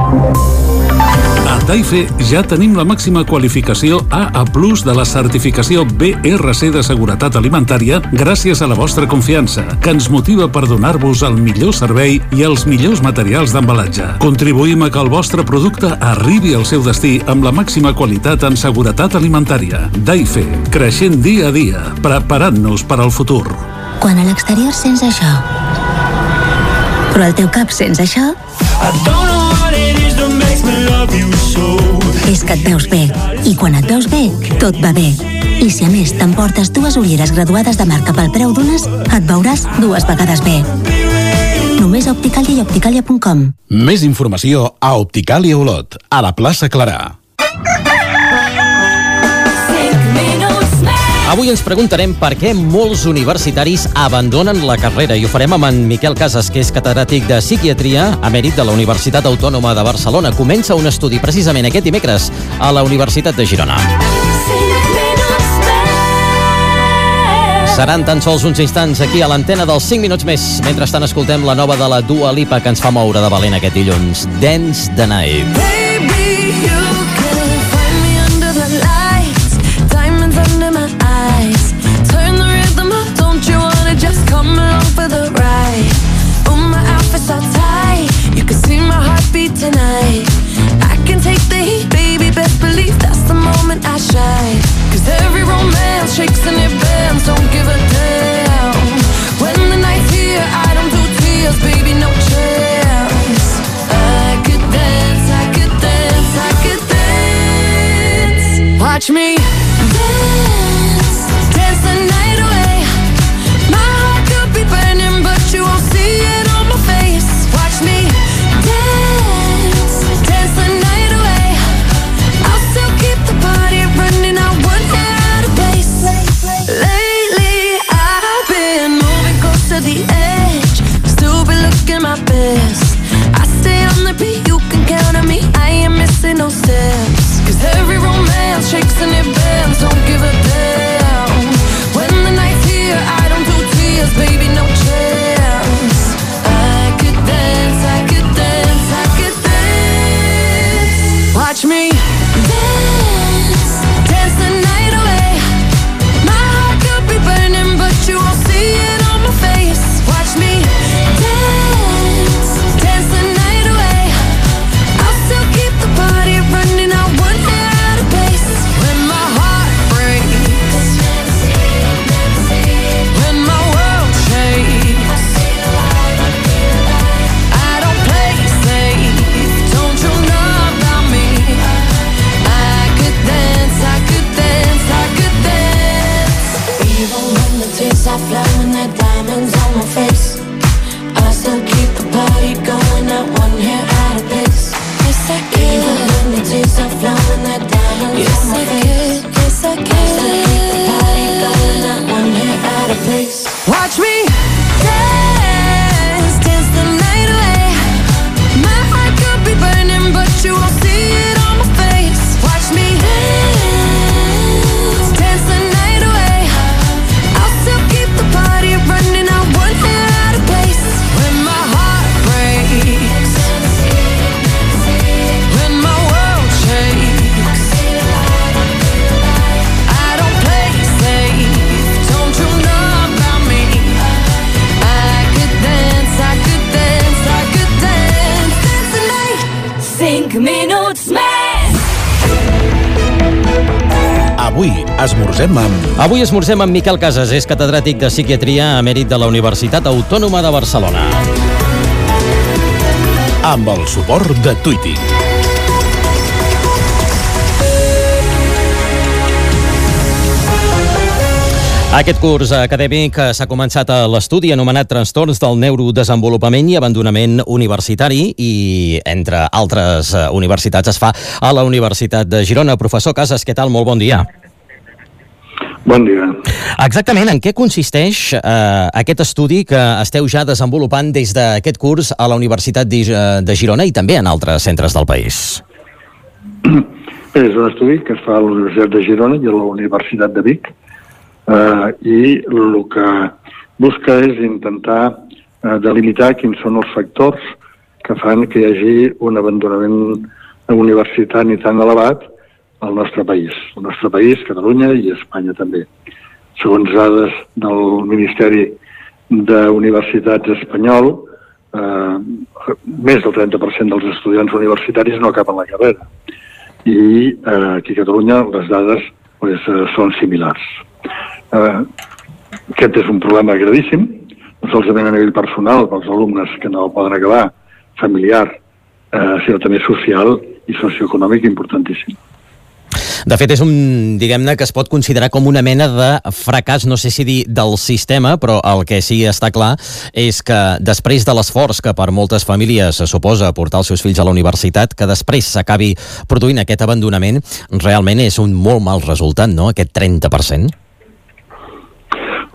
A Taife ja tenim la màxima qualificació A A plus de la certificació B R C de seguretat alimentària gràcies a la vostra confiança, que ens motiva per donar-vos el millor servei i els millors materials d'embalatge. Contribuïm a que el vostre producte arribi al seu destí amb la màxima qualitat en seguretat alimentària. Taife, creixent dia a dia, preparant-nos per al futur. Quan a l'exterior sents això, però al teu cap sents això, és que et veus bé. I quan et veus bé, tot va bé. I si a més t'emportes dues ulleres graduades de marca pel preu d'unes, et veuràs dues vegades bé. Només a Opticalia i Opticalia punt com. Més informació a Opticalia Olot, a la plaça Clarà. Avui ens preguntarem per què molts universitaris abandonen la carrera i ho farem amb en Miquel Casas, que és catedràtic de psiquiatria emèrit de la Universitat Autònoma de Barcelona. Comença un estudi precisament aquest dimecres a la Universitat de Girona. Seran tan sols uns instants aquí a l'antena dels cinc minuts més. Mentrestant escoltem la nova de la Dua Lipa que ens fa moure de valent aquest dilluns. Dance the Night. Tonight I can take the heat, baby, best believe that's the moment I shine. Cause every romance shakes and it bends, don't give a damn. When the night's here, I don't do tears, baby, no chance. I could dance, I could dance, I could dance. Watch me dance, dance the night away. My heart could be burning, but you won't see it on my face. Watch me the edge, still be looking my best. I stay on the beat, you can count on me, I ain't missing no steps. Cause every romance shakes and it bends, don't give a damn. When the night's here, I don't do tears, baby, no chance. I could dance, I could dance, I could dance. Watch me dance, dance the night away. My heart could be burning, but you won't see it on my face. Watch me dance, dance the night away. I'll still keep the party running, I won't get out of pace. When my heart breaks, when my world shakes, I don't play safe, don't you know about me? I could dance, I could dance, I could dance. Even when the tears are flowing, the diamonds on my face, I still keep the party going, not one hair out of place. Yes, I can. Even when the tears are flowing, the diamonds yes, on my I face, can. Yes, I can. I still keep the party going, not one hair out of place. Watch me dance, dance the night away. My heart could be burning, but you won't see it on my face. Watch me dance, dance the night away. I'll still keep the party running, I won't get out of place. When my heart breaks, when my world shakes, I don't play safe, don't you know about me? I could dance, I could dance, I could dance, dance the night. Cinc minuts més. Avui esmorzem amb... Avui esmorzem amb Miquel Casas, és catedràtic de psiquiatria emèrit de la Universitat Autònoma de Barcelona. Amb el suport de Tuiti. Aquest curs acadèmic s'ha començat a l'estudi anomenat Trastorns del Neurodesenvolupament i Abandonament Universitari i, entre altres universitats, es fa a la Universitat de Girona. Professor Casas, què tal? Molt bon dia. Bon dia. Exactament, en què consisteix eh, aquest estudi que esteu ja desenvolupant des d'aquest curs a la Universitat de, de Girona i també en altres centres del país? És un estudi que es fa a la Universitat de Girona i a la Universitat de Vic. Uh, i el que busca és intentar uh, delimitar quins són els factors que fan que hi hagi un abandonament universitari tan elevat al nostre país. El nostre país, Catalunya i Espanya també. Segons dades del Ministeri d'Universitats espanyol, uh, més del trenta per cent dels estudiants universitaris no acaben la carrera. I uh, aquí a Catalunya les dades pues, uh, són similars. Uh, aquest és un problema gravíssim, no solament a nivell personal pels alumnes que no poden acabar, familiar, uh, sinó també social i socioeconòmic importantíssim. De fet, és un, diguem-ne, que es pot considerar com una mena de fracàs, no sé si dir del sistema, però el que sí està clar és que després de l'esforç que per moltes famílies suposa portar els seus fills a la universitat, que després s'acabi produint aquest abandonament, realment és un molt mal resultat, no?, aquest trenta per cent.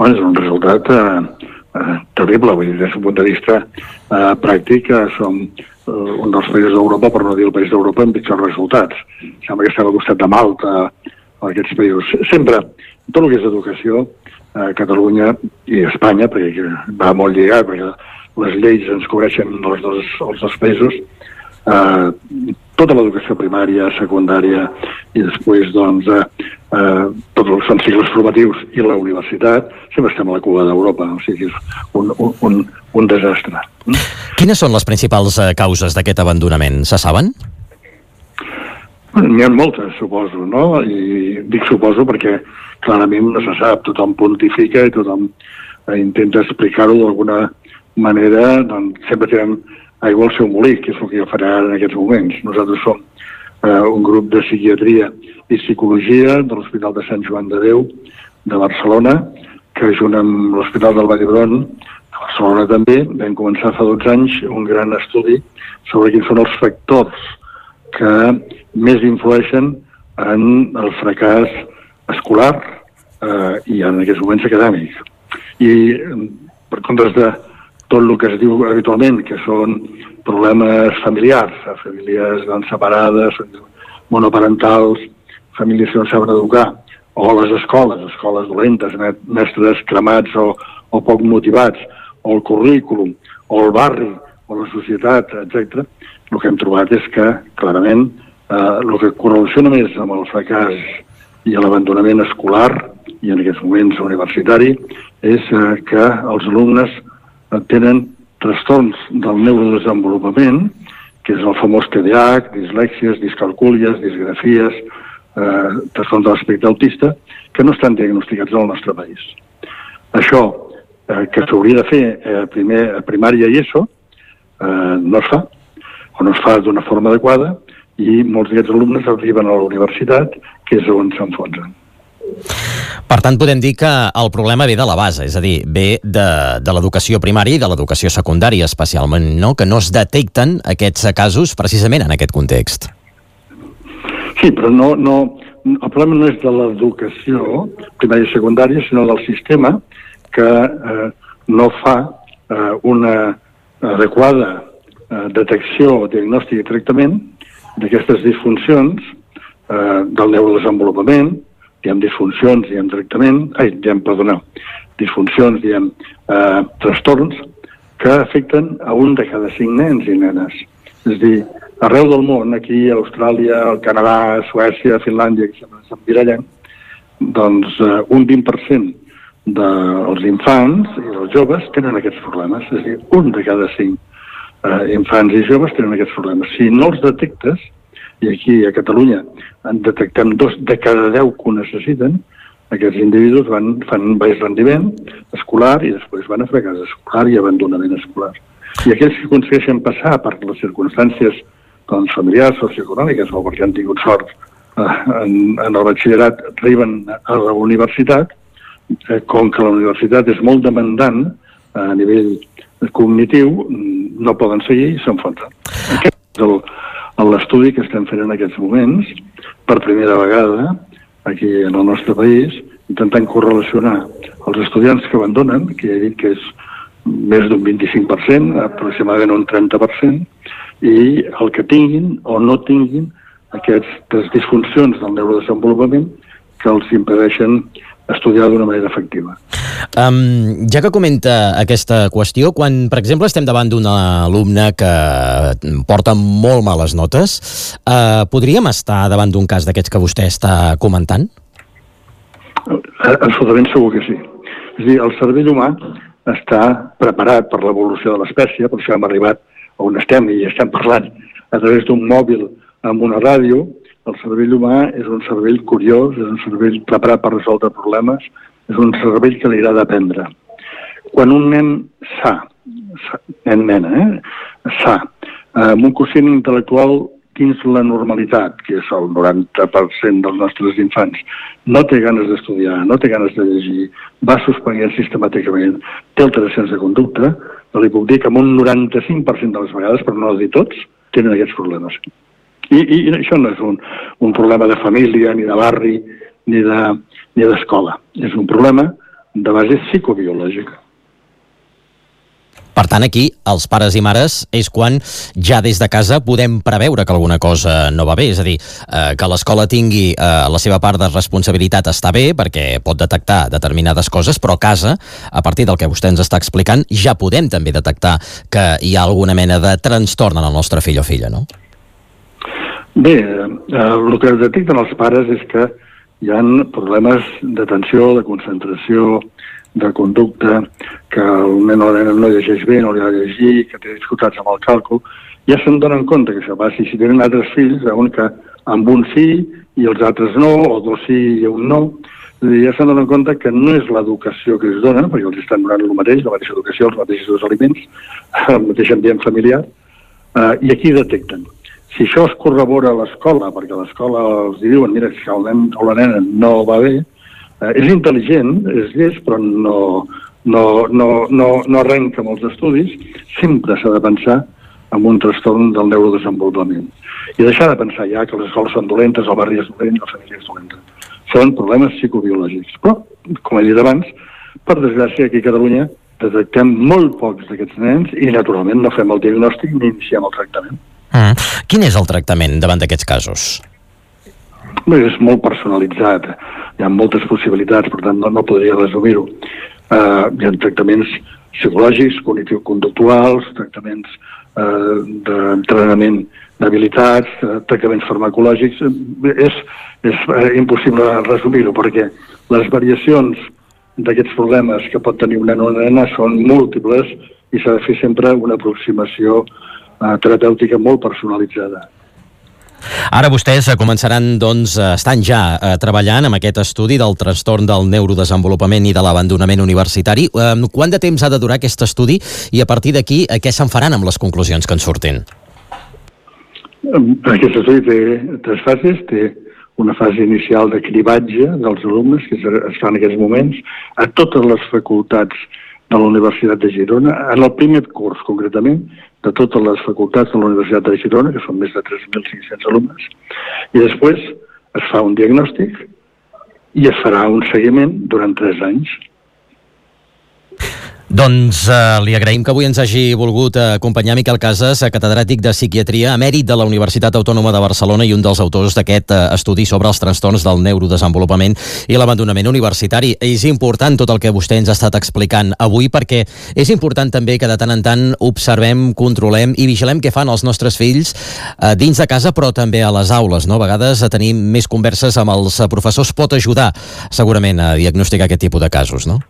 Bueno, és un resultat eh, eh, terrible, vull dir, des d'un punt de vista eh, pràctic, eh, som eh, un dels països d'Europa, per no dir el país d'Europa, amb pitjors resultats. Sembla que estem al costat de Malta, o aquests països. Sempre, tot el que és educació, eh, Catalunya i Espanya, perquè va molt lligat, perquè les lleis ens cobreixen els dos, els dos països, eh, tota l'educació primària, secundària i després doncs eh, eh, tots els són cicles formatius i la universitat, sempre estem a la cua d'Europa, o sigui, és un, un, un, un desastre. Quines són les principals eh, causes d'aquest abandonament? Se saben? N'hi ha moltes, suposo, no? I dic suposo perquè clarament no se sap, tothom pontifica i tothom eh, intenta explicar-ho d'alguna manera, doncs sempre tenen aigua al seu molí, que és el que jo faré ara en aquests moments. Nosaltres som eh, un grup de psiquiatria i psicologia de l'Hospital de Sant Joan de Déu de Barcelona, que junt amb l'Hospital del Vall d'Hebron, a Barcelona també, vam començar fa dotze anys un gran estudi sobre quins són els factors que més influeixen en el fracàs escolar eh, i en aquests moments acadèmics. I per comptes de tot el que es diu habitualment, que són problemes familiars, famílies doncs, separades, monoparentals, famílies que no saben educar, o les escoles, escoles dolentes, mestres cremats o, o poc motivats, o el currículum, o el barri, o la societat, etcètera. El que hem trobat és que, clarament, eh, el que correlaciona més amb el fracàs i l'abandonament escolar, i en aquests moments universitari, és eh, que els alumnes tenen trastorns del neurodesenvolupament, que és el famós T D A H, dislèxies, discalcúlies, disgrafies, eh, trastorns de l'aspecte autista, que no estan diagnosticats al nostre país. Això, eh, que s'hauria de fer eh, primer a primària i ESO, eh, no es fa, o no es fa d'una forma adequada, i molts d'aquests alumnes arriben a la universitat, que és on s'enfonsen. Per tant, podem dir que el problema ve de la base, és a dir, ve de, de l'educació primària i de l'educació secundària especialment, no? Que no es detecten aquests casos precisament en aquest context. Sí, però no, no, el problema no és de l'educació primària i secundària, sinó del sistema que eh, no fa eh, una adequada eh, detecció, diagnòstic i tractament d'aquestes disfuncions eh, del neurodesenvolupament. Diem disfuncions, diem tractament, ai, diem, perdoneu, disfuncions, diem eh, trastorns que afecten a un de cada cinc nens i nenes. És a dir, arreu del món, aquí a Austràlia, al Canadà, a Suècia, a Finlàndia, que s'emmirallen, doncs eh, un vint per cent dels infants i dels joves tenen aquests problemes. És a dir, un de cada cinc eh, infants i joves tenen aquests problemes. Si no els detectes, i aquí a Catalunya en detectem dos de cada deu que ho necessiten, aquests individus van, fan baix rendiment escolar i després van a fracàs escolar i abandonament escolar. I aquells que aconsegueixen passar per les circumstàncies doncs, familiars, socioeconòmiques, o perquè han tingut sort eh, en, en el batxillerat, arriben a la universitat, eh, com que la universitat és molt demandant eh, a nivell cognitiu, no poden seguir i s'enfonsen. Aquest és el l'estudi que estem fent en aquests moments, per primera vegada, aquí en el nostre país, intentant correlacionar els estudiants que abandonen, que ja he dit que és més d'un vint-i-cinc per cent, aproximadament un trenta per cent, i el que tinguin o no tinguin aquestes disfuncions del neurodesenvolupament que els impedeixen estudiar d'una manera efectiva. Um, ja que comenta aquesta qüestió, quan, per exemple, estem davant d'un alumne que porta molt males notes, uh, podríem estar davant d'un cas d'aquests que vostè està comentant? Absolutament segur que sí. És a dir, el cervell humà està preparat per l'evolució de l'espècie, per això hem arribat on estem i estem parlant a través d'un mòbil amb una ràdio. El cervell humà és un cervell curiós, és un cervell preparat per resoldre problemes, és un cervell que li agrada aprendre. Quan un nen sa, sa nen-nena, eh, sa, amb un quocient intel·lectual dins la normalitat, que és el noranta per cent dels nostres infants, no té ganes d'estudiar, no té ganes de llegir, va suspenent sistemàticament, té alteracions de conducta, no li puc dir que amb un noranta-cinc per cent de les vegades, per no dir tots, tenen aquests problemes. I, i, i això no és un, un problema de família, ni de barri, ni de, ni d'escola. És un problema de base psicobiològica. Per tant, aquí, els pares i mares, és quan ja des de casa podem preveure que alguna cosa no va bé. És a dir, eh, que l'escola tingui eh, la seva part de responsabilitat està bé, perquè pot detectar determinades coses, però a casa, a partir del que vostè ens està explicant, ja podem també detectar que hi ha alguna mena de trastorn en el nostre fill o filla, no? Bé, eh, el que detecten els pares és que hi ha problemes d'atenció, de concentració, de conducta, que el nen o la nena no llegeix bé, no li ha de llegir, que té dificultats amb el càlcul, ja se'n donen compte que això passi. Si tenen altres fills, veuen que amb un sí i els altres no, o dos sí i un no, ja se'n donen compte que no és l'educació que es dona, perquè els estan donant el mateix, la mateixa educació, els mateixos aliments, el mateix ambient familiar, eh, i aquí detecten. Si això es corrobora a l'escola, perquè a l'escola els diuen, mira, si el nen o la nena no va bé, eh, és intel·ligent, és llest, però no, no, no, no, no arrenca amb els estudis, sempre s'ha de pensar en un trastorn del neurodesenvolupament. I deixar de pensar ja que les escoles són dolentes, el barri és dolent, la família és dolenta. Són problemes psicobiològics. Però, com he dit abans, per desgràcia, aquí a Catalunya detectem molt pocs d'aquests nens i, naturalment, no fem el diagnòstic ni iniciem el tractament. Mm. Quin és el tractament davant d'aquests casos? Bé, és molt personalitzat. Hi ha moltes possibilitats, per tant, no, no podria resumir-ho. Uh, hi ha tractaments psicològics, cognitivo-conductuals, tractaments uh, d'entrenament d'habilitats, uh, tractaments farmacològics. Uh, és és uh, impossible resumir-ho, perquè les variacions d'aquests problemes que pot tenir una nena són múltiples i s'ha de fer sempre una aproximació uh, terapèutica molt personalitzada. Ara vostès començaran, doncs, estan ja eh, treballant amb aquest estudi del trastorn del neurodesenvolupament i de l'abandonament universitari. Eh, quant de temps ha de durar aquest estudi i a partir d'aquí eh, què se'n faran amb les conclusions que en surtin? Aquest estudi té tres fases. Té una fase inicial de cribatge dels alumnes que es fa en aquests moments a totes les facultats de la Universitat de Girona, en el primer curs concretament, de totes les facultats de la Universitat de Girona, que són més de tres mil cinc-cents alumnes, i després es fa un diagnòstic i es farà un seguiment durant tres anys. Doncs eh, li agraïm que avui ens hagi volgut acompanyar Miquel Casas, catedràtic de psiquiatria, emèrit de la Universitat Autònoma de Barcelona i un dels autors d'aquest eh, estudi sobre els trastorns del neurodesenvolupament i l'abandonament universitari. És important tot el que vostè ens ha estat explicant avui, perquè és important també que de tant en tant observem, controlem i vigilem què fan els nostres fills eh, dins de casa, però també a les aules, no? A vegades a tenir més converses amb els professors pot ajudar segurament a diagnosticar aquest tipus de casos, no?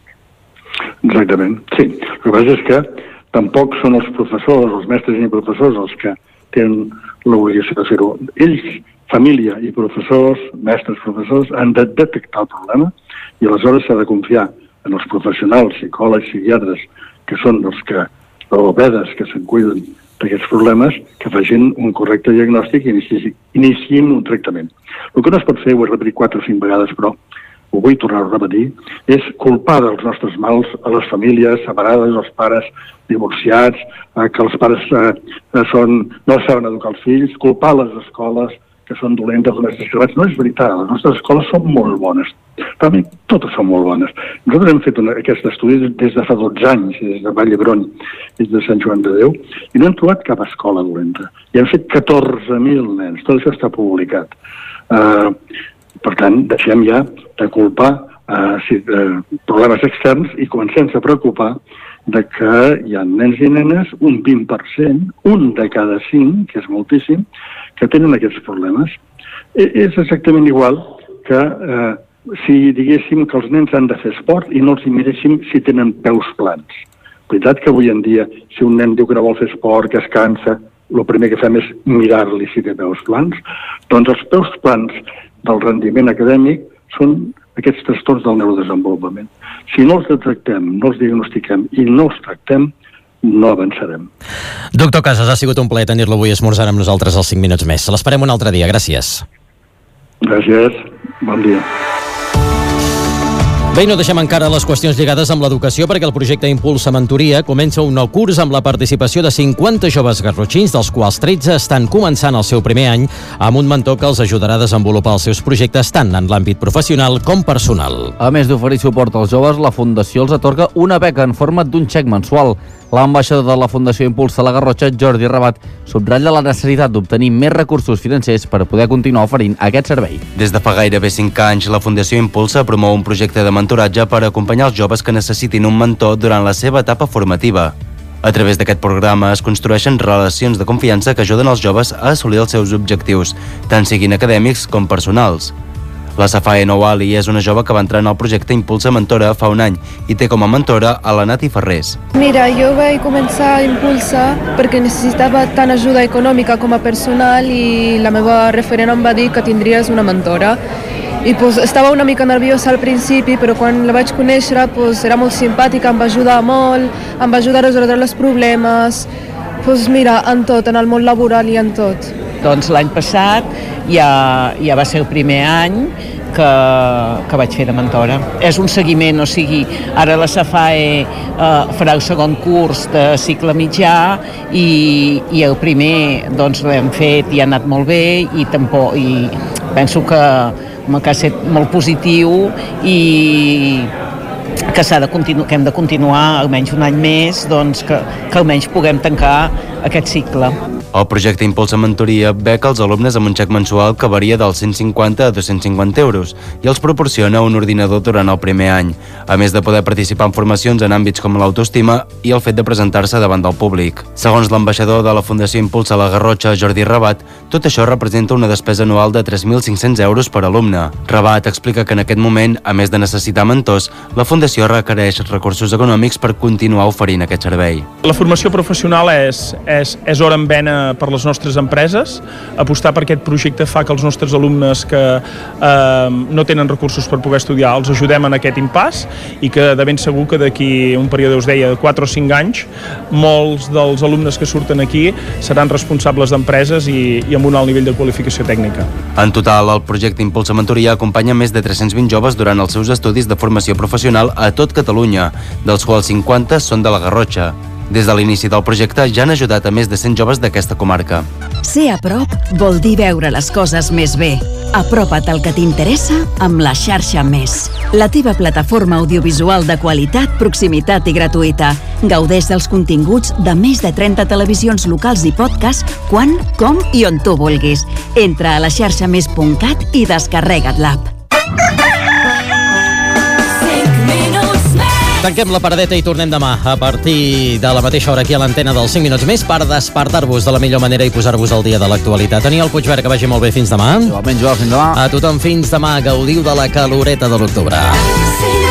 Exactament, sí. El que passa és que tampoc són els professors, els mestres i professors els que tenen l'obligació de fer-ho. Ells, família i professors, mestres, professors, han de detectar el problema i aleshores s'ha de confiar en els professionals, psicòlegs, psiquiatres, que són els que, logopedes, que se'n cuiden d'aquests problemes, que facin un correcte diagnòstic i iniciïn un tractament. El que no es pot fer, ho he repetit quatre o cinc vegades, però ho vull tornar a repetir, és culpar dels nostres mals a les famílies separades, els pares divorciats, eh, que els pares eh, són, no saben educar els fills, culpar les escoles que són dolentes, les mestres. No és veritat, les nostres escoles són molt bones. Realment, totes són molt bones. Nosaltres hem fet una, aquest estudi des de fa dotze anys, des de Vall d'Hebron, des de Sant Joan de Déu, i no hem trobat cap escola dolenta. I hem fet catorze mil nens, tot això està publicat. Uh, Per tant, deixem ja de culpar eh, si, eh, problemes externs i comencem a preocupar de que hi ha nens i nenes, un vint per cent, un de cada cinc, que és moltíssim, que tenen aquests problemes. I, és exactament igual que eh, si diguéssim que els nens han de fer esport i no els miréssim si tenen peus plans. Veritat que avui en dia, si un nen diu que no vol fer esport, que es cansa, el primer que fem és mirar-li si té peus plans. Doncs els peus plans del rendiment acadèmic són aquests trastorns del neurodesenvolupament. Si no els detectem, no els diagnostiquem i no els tractem, no avançarem. Doctor Casas, ha sigut un plaer tenir-lo avui esmorzant amb nosaltres els cinc minuts més. L'esperem un altre dia. Gràcies. Gràcies. Bon dia. Bé, no deixem encara les qüestions lligades amb l'educació perquè el projecte Impulsa Mentoria comença un nou curs amb la participació de cinquanta joves garrotxins, dels quals tretze estan començant el seu primer any amb un mentor que els ajudarà a desenvolupar els seus projectes tant en l'àmbit professional com personal. A més d'oferir suport als joves, la Fundació els atorga una beca en forma d'un xec mensual. L'ambaixador de la Fundació Impulsa la Garrotxa, Jordi Rabat, subratlla la necessitat d'obtenir més recursos financers per poder continuar oferint aquest servei. Des de fa gairebé cinc anys, la Fundació Impulsa promou un projecte de mentoratge per acompanyar els joves que necessitin un mentor durant la seva etapa formativa. A través d'aquest programa es construeixen relacions de confiança que ajuden els joves a assolir els seus objectius, tant siguin acadèmics com personals. La Safae Nouali és una jove que va entrar en el projecte Impulsa Mentora fa un any i té com a mentora a la Nati Ferrés. Mira, jo vaig començar a Impulsa perquè necessitava tant ajuda econòmica com a personal i la meva referent em va dir que tindries una mentora. I pues, estava una mica nerviosa al principi, però quan la vaig conèixer pues, era molt simpàtica, em va ajudar molt, em va ajudar a resoldre els problemes, pues, mira, en tot, en el món laboral i en tot. Doncs l'any passat ja, ja va ser el primer any que, que vaig fer de mentora. És un seguiment, o sigui, ara la Safae eh, farà el segon curs de cicle mitjà i, i el primer doncs l'hem fet i ha anat molt bé i tampoc, i penso que, que ha estat molt positiu i que, s'ha de continu- que hem de continuar almenys un any més, doncs que, que almenys puguem tancar aquest cicle. El projecte Impulsa Mentoria beca els alumnes amb un xec mensual que varia dels cent cinquanta a dos-cents cinquanta euros i els proporciona un ordinador durant el primer any, a més de poder participar en formacions en àmbits com l'autoestima i el fet de presentar-se davant del públic. Segons l'ambaixador de la Fundació Impulsa la Garrotxa, Jordi Rabat, tot això representa una despesa anual de tres mil cinc-cents euros per alumne. Rabat explica que en aquest moment, a més de necessitar mentors, la Fundació requereix recursos econòmics per continuar oferint aquest servei. La formació professional és, és, és hora en vena per les nostres empreses. Apostar per aquest projecte fa que els nostres alumnes que eh, no tenen recursos per poder estudiar els ajudem en aquest impàs i que de ben segur que d'aquí un període, us deia, de quatre o cinc anys, molts dels alumnes que surten aquí seran responsables d'empreses i, i amb un alt nivell de qualificació tècnica. En total, el projecte Impulsa Mentoria acompanya més de tres-cents vint joves durant els seus estudis de formació professional a tot Catalunya, dels quals cinquanta són de la Garrotxa. Des de l'inici del projecte ja han ajudat a més de cent joves d'aquesta comarca. Ser a prop vol dir veure les coses més bé. Apropa't al que t'interessa amb la xarxa Més. La teva plataforma audiovisual de qualitat, proximitat i gratuïta. Gaudeix dels continguts de més de trenta televisions locals i podcasts quan, com i on tu vulguis. Entra a la xarxa més punt cat i descarrega't l'app. Tanquem la paradeta i tornem demà a partir de la mateixa hora aquí a l'antena dels cinc minuts més per despertar-vos de la millor manera i posar-vos al dia de l'actualitat. Daniel Puigvert, que vagi molt bé fins demà. Igualment, Joel, fins demà. A tothom fins demà. Gaudiu de la caloreta de l'octubre.